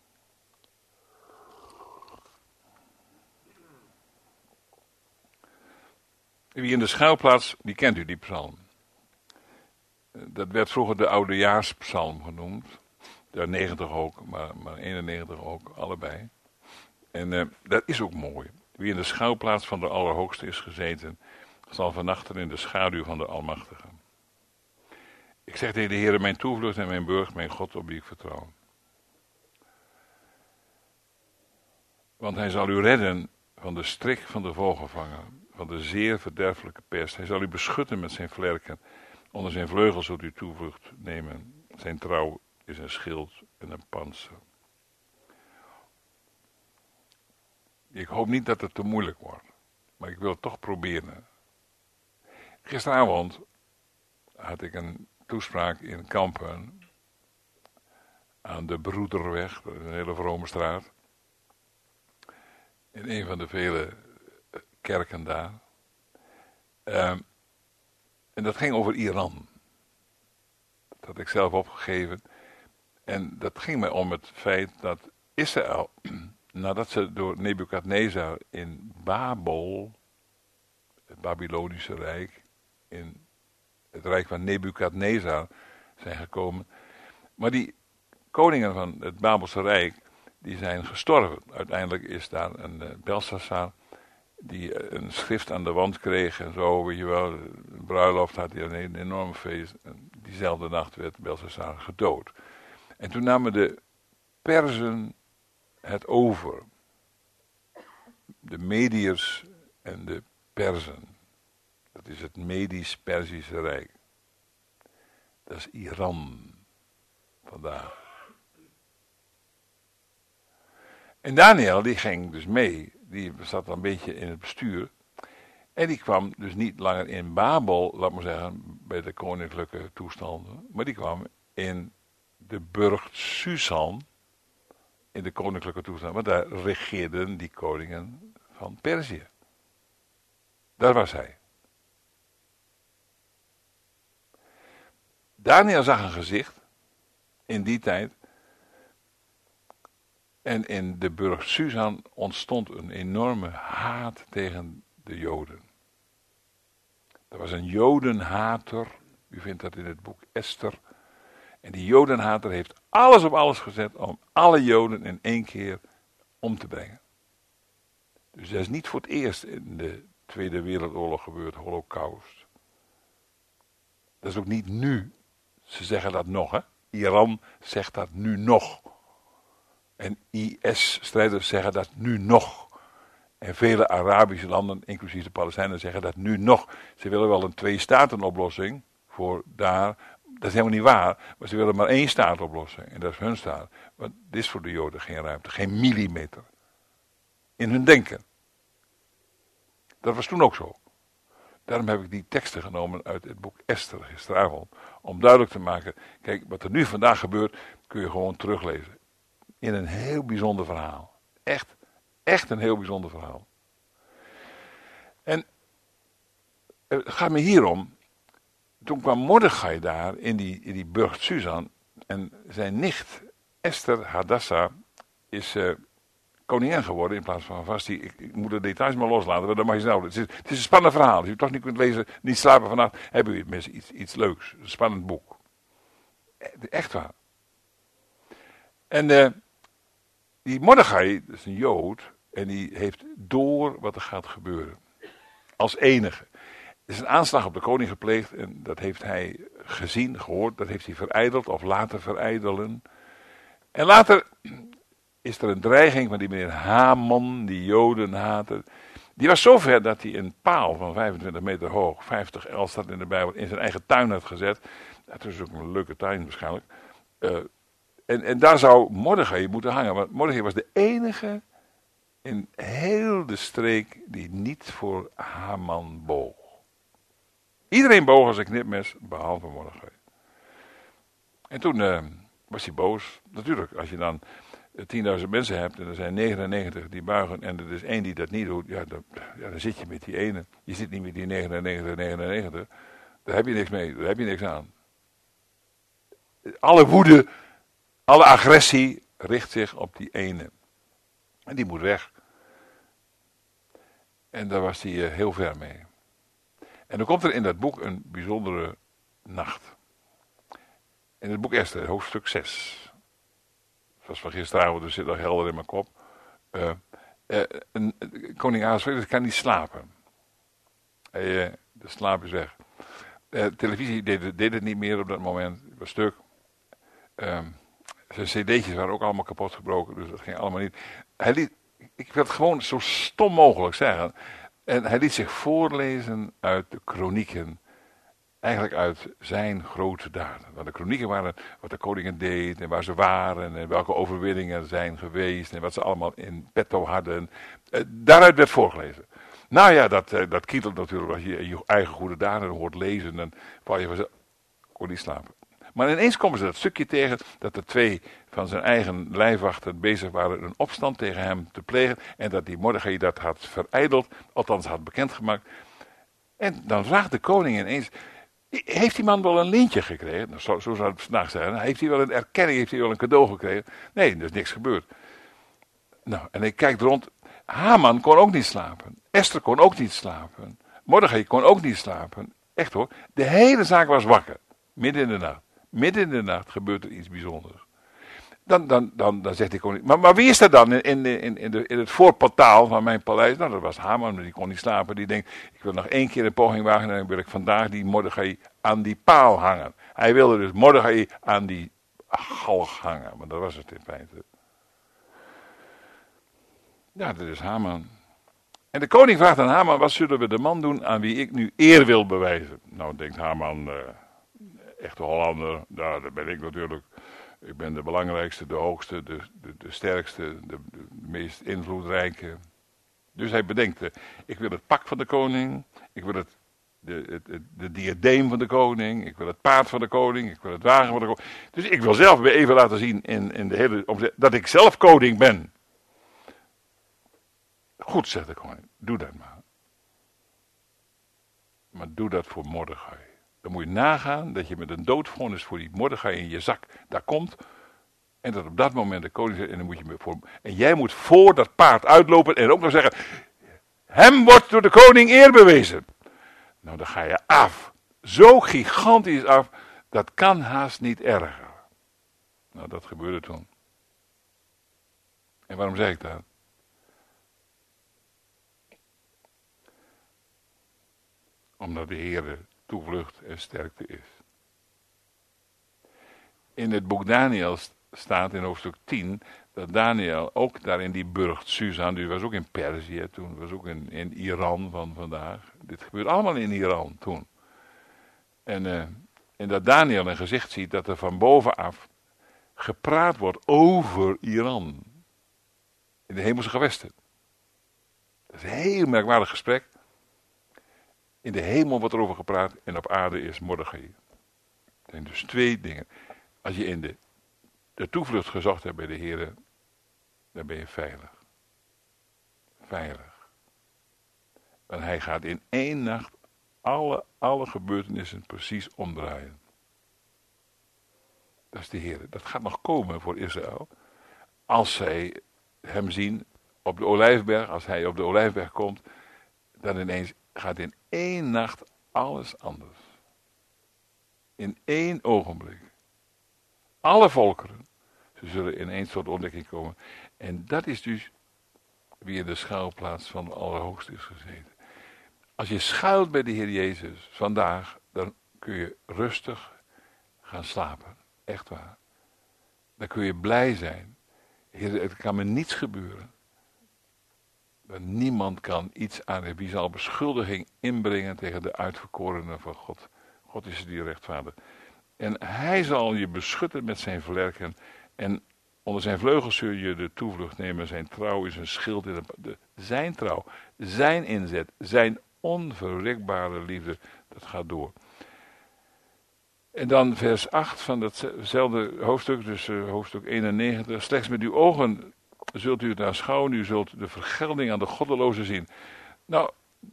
Wie in de schuilplaats, die kent u die psalm. Dat werd vroeger de oudejaarspsalm genoemd. De negentig ook, maar, maar eenennegentig ook, allebei. En uh, dat is ook mooi. Wie in de schuilplaats van de Allerhoogste is gezeten, zal vernachten in de schaduw van de Almachtige. Ik zeg tegen de Heere, mijn toevlucht en mijn burcht, mijn God op wie ik vertrouw. Want hij zal u redden van de strik van de vogelvanger, van de zeer verderfelijke pest. Hij zal u beschutten met zijn vlerken. Onder zijn vleugels zult u toevlucht nemen. Zijn trouw is een schild en een pantser. Ik hoop niet dat het te moeilijk wordt, maar ik wil het toch proberen. Gisteravond had ik een toespraak in Kampen aan de Broederweg, dat is een hele vrome straat. In een van de vele kerken daar. Um, en dat ging over Iran. Dat had ik zelf opgegeven. En dat ging mij om het feit dat Israël, nadat ze door Nebukadnezar in Babel, het Babylonische Rijk, in het rijk van Nebukadnezar zijn gekomen. Maar die koningen van het Babelse Rijk, die zijn gestorven. Uiteindelijk is daar een uh, Belshazzar, die uh, een schrift aan de wand kreeg en zo, weet je wel. Een bruiloft had hij een enorm feest. En diezelfde nacht werd Belshazzar gedood. En toen namen de Perzen het over. De Mediërs en de Perzen. Dat is het Medisch-Perzische Rijk. Dat is Iran vandaag. En Daniel die ging dus mee. Die zat een beetje in het bestuur. En die kwam dus niet langer in Babel, laat maar zeggen, bij de koninklijke toestanden. Maar die kwam in de burcht Susan, in de koninklijke toestanden. Want daar regeerden die koningen van Perzië. Daar was hij. Daniel zag een gezicht in die tijd. En in de burcht Susan ontstond een enorme haat tegen de Joden. Er was een Jodenhater, u vindt dat in het boek Esther. En die Jodenhater heeft alles op alles gezet om alle Joden in één keer om te brengen. Dus dat is niet voor het eerst in de Tweede Wereldoorlog gebeurd, holocaust. Dat is ook niet nu. Ze zeggen dat nog, hè. Iran zegt dat nu nog. En I S-strijders zeggen dat nu nog. En vele Arabische landen, inclusief de Palestijnen, zeggen dat nu nog. Ze willen wel een twee-staten-oplossing voor daar. Dat is helemaal niet waar. Maar ze willen maar één staatoplossing. En dat is hun staat. Want dit is voor de Joden geen ruimte. Geen millimeter. In hun denken. Dat was toen ook zo. Daarom heb ik die teksten genomen uit het boek Esther gisteravond. Om duidelijk te maken. Kijk, wat er nu vandaag gebeurt, kun je gewoon teruglezen. In een heel bijzonder verhaal. Echt, echt een heel bijzonder verhaal. En het gaat me hierom. Toen kwam Mordechai daar in die, in die burcht Susan. En zijn nicht Esther Hadassah is uh, koningin geworden in plaats van Vasti. Ik, ik moet de details maar loslaten, maar dat mag je snel. Het is, het is een spannend verhaal. Als u het toch niet kunt lezen, niet slapen vannacht, hebben u mensen iets, iets leuks. Een spannend boek. Echt waar. En uh, die Mordechai, dat is een Jood, en die heeft door wat er gaat gebeuren. Als enige. Er is een aanslag op de koning gepleegd en dat heeft hij gezien, gehoord, dat heeft hij verijdeld of laten verijdelen. En later is er een dreiging van die meneer Haman, die Joden haten. Die was zo ver dat hij een paal van vijfentwintig meter hoog, vijftig el staat in de Bijbel, in zijn eigen tuin had gezet. Dat is ook een leuke tuin waarschijnlijk. Uh, en, en daar zou Mordechai moeten hangen, want Mordechai was de enige in heel de streek die niet voor Haman boog. Iedereen boog als een knipmes, behalve Mordechai. En toen uh, was hij boos. Natuurlijk, als je dan tienduizend mensen hebt en er zijn negenennegentig die buigen en er is één die dat niet doet, ja, dan, ja, dan zit je met die ene. Je zit niet met die negenennegentig, negenennegentig. Daar heb je niks mee, daar heb je niks aan. Alle woede, alle agressie richt zich op die ene. En die moet weg. En daar was hij uh, heel ver mee. En dan komt er in dat boek een bijzondere nacht. In het boek Esther, hoofdstuk zes. Dat was van gisteravond, dus zit nog helder in mijn kop. Uh, uh, een, een, koning Ahasveros kan niet slapen. Hij, uh, de slaap is weg. Uh, televisie deed het, deed het niet meer op dat moment. Het was stuk. Uh, zijn cd'tjes waren ook allemaal kapot gebroken, dus dat ging allemaal niet. Hij liet, ik wil het gewoon zo stom mogelijk zeggen. En hij liet zich voorlezen uit de kronieken. Eigenlijk uit zijn grote daden. Want de kronieken waren wat de koningen deed en waar ze waren en welke overwinningen er zijn geweest en wat ze allemaal in petto hadden. Uh, daaruit werd voorgelezen. Nou ja, dat, uh, dat kietelt natuurlijk als je je eigen goede daden hoort lezen. Dan val je van zo, kon niet slapen. Maar ineens komen ze dat stukje tegen dat de twee van zijn eigen lijfwachten bezig waren een opstand tegen hem te plegen. En dat die Mordechai dat had verijdeld, althans had bekendgemaakt. En dan vraagt de koning ineens, heeft die man wel een lintje gekregen? Nou, zo, zo zou het vandaag zijn. Heeft hij wel een erkenning, heeft hij wel een cadeau gekregen? Nee, er is niks gebeurd. Nou, en ik kijk rond. Haman kon ook niet slapen. Esther kon ook niet slapen. Mordechai kon ook niet slapen. Echt hoor. De hele zaak was wakker. Midden in de nacht. Midden in de nacht gebeurt er iets bijzonders. Dan, dan, dan, dan zegt de koning, maar, maar wie is er dan in, in, in, in, de, in het voorportaal van mijn paleis? Nou, dat was Haman, die kon niet slapen. Die denkt, ik wil nog één keer een poging wagen en dan wil ik vandaag die Mordechai aan die paal hangen. Hij wilde dus Mordechai aan die galg hangen, maar dat was het in feite. Ja, dat is Haman. En de koning vraagt aan Haman, wat zullen we de man doen aan wie ik nu eer wil bewijzen? Nou, denkt Haman, uh, echte Hollander, nou, dat ben ik natuurlijk. Ik ben de belangrijkste, de hoogste, de, de, de sterkste, de, de meest invloedrijke. Dus hij bedenkt, uh, ik wil het pak van de koning, ik wil het, de, het, het, de diadeem van de koning, ik wil het paard van de koning, ik wil het wagen van de koning. Dus ik wil zelf weer even laten zien in, in de hele omzet, dat ik zelf koning ben. Goed, zegt de koning, doe dat maar. Maar doe dat voor Mordechai. Dan moet je nagaan dat je met een doodvonnis voor die Mordechai in je zak daar komt. En dat op dat moment de koning zegt, en dan moet je me voor. En jij moet voor dat paard uitlopen en ook nog zeggen, hem wordt door de koning eer bewezen. Nou, dan ga je af. Zo gigantisch af, dat kan haast niet erger. Nou, dat gebeurde toen. En waarom zeg ik dat? Omdat de Heere toevlucht en sterkte is. In het boek Daniel staat in hoofdstuk tien dat Daniel ook daar in die burcht Susan, die was ook in Perzië toen, was ook in, in Iran van vandaag. Dit gebeurt allemaal in Iran toen. En, uh, en dat Daniel een gezicht ziet dat er van bovenaf gepraat wordt over Iran. In de hemelse gewesten. Dat is een heel merkwaardig gesprek. In de hemel wordt er over gepraat en op aarde is Mordechai. Er zijn dus twee dingen. Als je in de, de toevlucht gezocht hebt bij de Heer, dan ben je veilig. Veilig. Want hij gaat in één nacht alle, alle gebeurtenissen precies omdraaien. Dat is de Heer. Dat gaat nog komen voor Israël. Als zij hem zien op de Olijfberg, als hij op de Olijfberg komt, dan ineens gaat in één nacht alles anders. In één ogenblik. Alle volkeren, ze zullen in één soort ontdekking komen. En dat is dus wie in de schuilplaats van de Allerhoogste is gezeten. Als je schuilt bij de Heer Jezus vandaag, dan kun je rustig gaan slapen. Echt waar. Dan kun je blij zijn. Heer, het kan me niets gebeuren. Want niemand kan iets aan. Wie zal beschuldiging inbrengen tegen de uitverkorenen van God? God is die rechtvaardig. En hij zal je beschutten met zijn vlerken. En onder zijn vleugels zul je de toevlucht nemen. Zijn trouw is een schild. In de, de, zijn trouw, zijn inzet, zijn onverwrikbare liefde. Dat gaat door. En dan vers acht van datzelfde hoofdstuk, dus uh, hoofdstuk eenennegentig. Slechts met uw ogen zult u het aanschouwen. U zult de vergelding aan de goddelozen zien. Nou,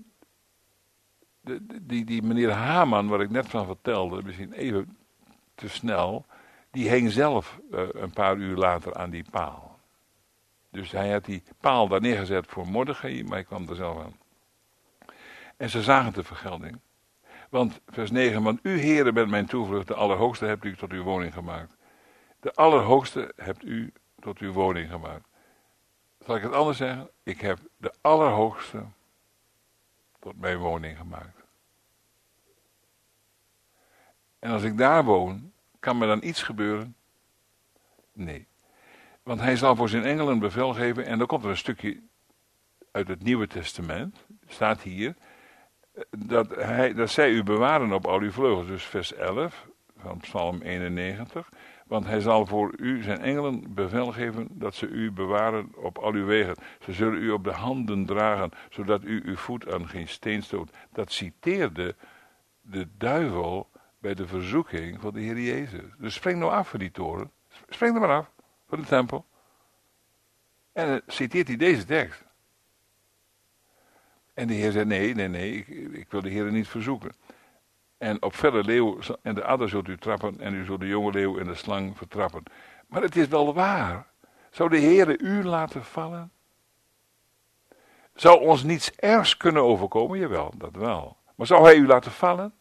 de, die, die meneer Haman, waar ik net van vertelde, misschien even te snel, die hing zelf uh, een paar uur later aan die paal. Dus hij had die paal daar neergezet voor Mordechai, maar hij kwam er zelf aan. En ze zagen de vergelding. Want vers negen, want u Heere bent mijn toevlucht, de Allerhoogste hebt u tot uw woning gemaakt. De Allerhoogste hebt u tot uw woning gemaakt. Zal ik het anders zeggen? Ik heb de Allerhoogste tot mijn woning gemaakt. En als ik daar woon, kan me dan iets gebeuren? Nee. Want hij zal voor zijn engelen bevel geven, en dan komt er een stukje uit het Nieuwe Testament, staat hier, dat, hij, dat zij u bewaren op al uw vleugels. Dus vers elf van Psalm eenennegentig. Want hij zal voor u zijn engelen bevel geven dat ze u bewaren op al uw wegen. Ze zullen u op de handen dragen, zodat u uw voet aan geen steen stoot. Dat citeerde de duivel bij de verzoeking van de Heer Jezus. Dus spring nou af van die toren. Spring er maar af, van de tempel. En dan citeert hij deze tekst. En de Heer zei, nee, nee, nee, ik, ik wil de Heer niet verzoeken. En op verre leeuw en de adder zult u trappen, en u zult de jonge leeuw en de slang vertrappen. Maar het is wel waar. Zou de Heer u laten vallen? Zou ons niets ergs kunnen overkomen? Jawel, dat wel. Maar zou hij u laten vallen?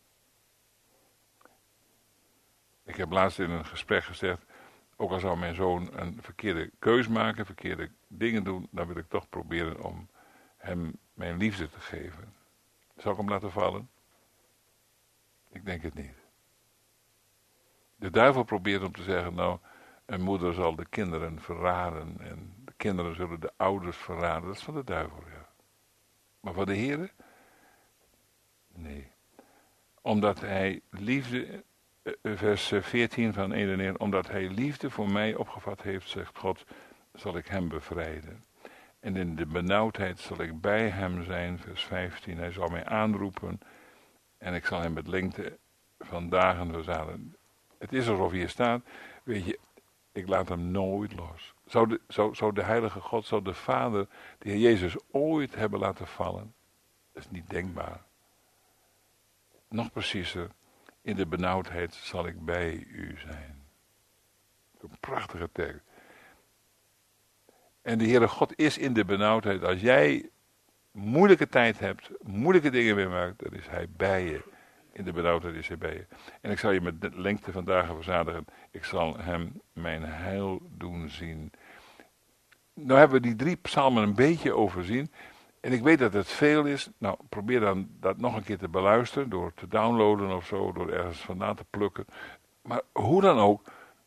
Ik heb laatst in een gesprek gezegd, ook al zou mijn zoon een verkeerde keus maken, verkeerde dingen doen, dan wil ik toch proberen om hem mijn liefde te geven. Zou ik hem laten vallen? Ik denk het niet. De duivel probeert om te zeggen, nou, een moeder zal de kinderen verraden en de kinderen zullen de ouders verraden. Dat is van de duivel, ja. Maar van de Heere? Nee. Omdat hij liefde, vers veertien van eenennegentig, omdat hij liefde voor mij opgevat heeft, zegt God, zal ik hem bevrijden. En in de benauwdheid zal ik bij hem zijn, vers vijftien. Hij zal mij aanroepen en ik zal hem met lengte van dagen verzadigen. Het is alsof hier staat, weet je, ik laat hem nooit los. Zou de, zou, zou de heilige God, zou de Vader, de Heer Jezus ooit hebben laten vallen? Dat is niet denkbaar. Nog preciezer, in de benauwdheid zal ik bij u zijn. Een prachtige tekst. En de Heere God is in de benauwdheid. Als jij moeilijke tijd hebt, moeilijke dingen meemaakt, dan is hij bij je. In de benauwdheid is hij bij je. En ik zal je met de lengte van dagen verzadigen. Ik zal hem mijn heil doen zien. Nou hebben we die drie psalmen een beetje overzien. En ik weet dat het veel is. Nou, probeer dan dat nog een keer te beluisteren. Door te downloaden of zo. Door ergens vandaan te plukken. Maar hoe dan ook.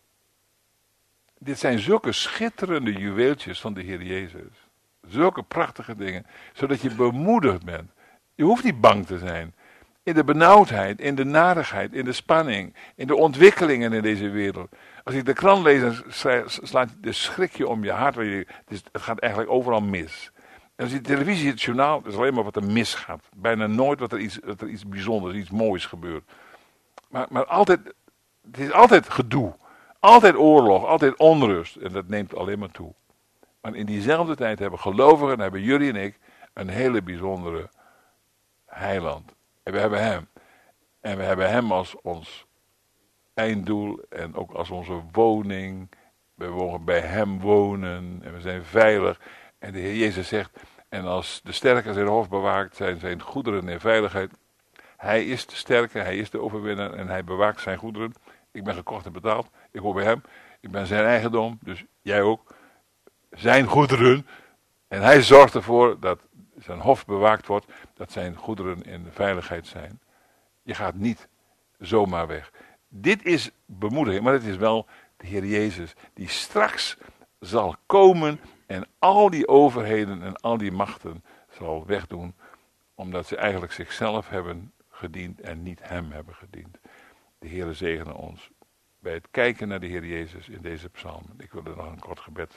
Dit zijn zulke schitterende juweeltjes van de Heer Jezus. Zulke prachtige dingen. Zodat je bemoedigd bent. Je hoeft niet bang te zijn. In de benauwdheid, in de narigheid, in de spanning. In de ontwikkelingen in deze wereld. Als ik de krant lees, dan slaat de schrik je om je hart. Het, is, het gaat eigenlijk overal mis. En als je de televisie, het journaal, dat is alleen maar wat er misgaat. Bijna nooit wat er iets, wat er iets bijzonders, iets moois gebeurt. Maar, maar altijd, het is altijd gedoe. Altijd oorlog, altijd onrust. En dat neemt alleen maar toe. Maar in diezelfde tijd hebben gelovigen, hebben jullie en ik, een hele bijzondere heiland. En we hebben hem. En we hebben hem als ons einddoel en ook als onze woning. We mogen bij hem wonen en we zijn veilig. En de Heer Jezus zegt, en als de sterke zijn hof bewaakt, zijn zijn goederen in veiligheid. Hij is de sterke, hij is de overwinnaar en hij bewaakt zijn goederen. Ik ben gekocht en betaald, ik hoor bij hem. Ik ben zijn eigendom, dus jij ook. Zijn goederen. En hij zorgt ervoor dat zijn hof bewaakt wordt, dat zijn goederen in veiligheid zijn. Je gaat niet zomaar weg. Dit is bemoediging, maar het is wel de Heer Jezus die straks zal komen en al die overheden en al die machten zal wegdoen, omdat ze eigenlijk zichzelf hebben gediend en niet hem hebben gediend. De Heer zegene ons bij het kijken naar de Heer Jezus in deze psalm. Ik wil er nog een kort gebed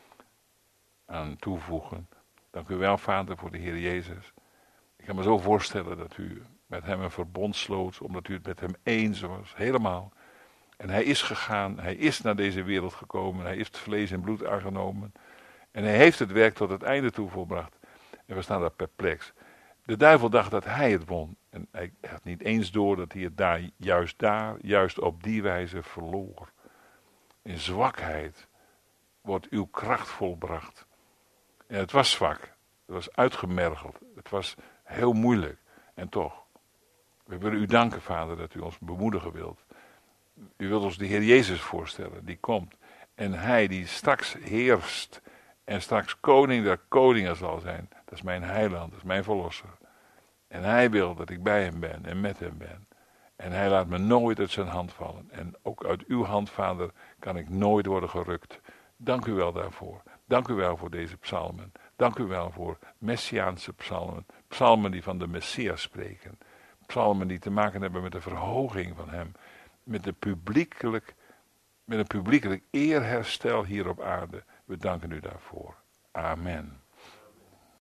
aan toevoegen. Dank u wel, Vader, voor de Heer Jezus. Ik kan me zo voorstellen dat u met hem een verbond sloot, omdat u het met hem eens was, helemaal. En hij is gegaan, hij is naar deze wereld gekomen, hij heeft vlees en bloed aangenomen. En hij heeft het werk tot het einde toe volbracht. En we staan daar perplex. De duivel dacht dat hij het won. En hij had niet eens door dat hij het daar, juist daar, juist op die wijze verloor. In zwakheid wordt uw kracht volbracht. En het was zwak, het was uitgemergeld, het was heel moeilijk. En toch, we willen u danken, Vader, dat u ons bemoedigen wilt. U wilt ons de Heer Jezus voorstellen, die komt. En hij die straks heerst en straks koning der koningen zal zijn. Dat is mijn heiland, dat is mijn verlosser. En hij wil dat ik bij hem ben en met hem ben. En hij laat me nooit uit zijn hand vallen. En ook uit uw hand, Vader, kan ik nooit worden gerukt. Dank u wel daarvoor. Dank u wel voor deze psalmen. Dank u wel voor Messiaanse psalmen. Psalmen die van de Messias spreken. Psalmen die te maken hebben met de verhoging van hem. Met, de publiekelijk, met een publiekelijk eerherstel hier op aarde. We danken u daarvoor. Amen.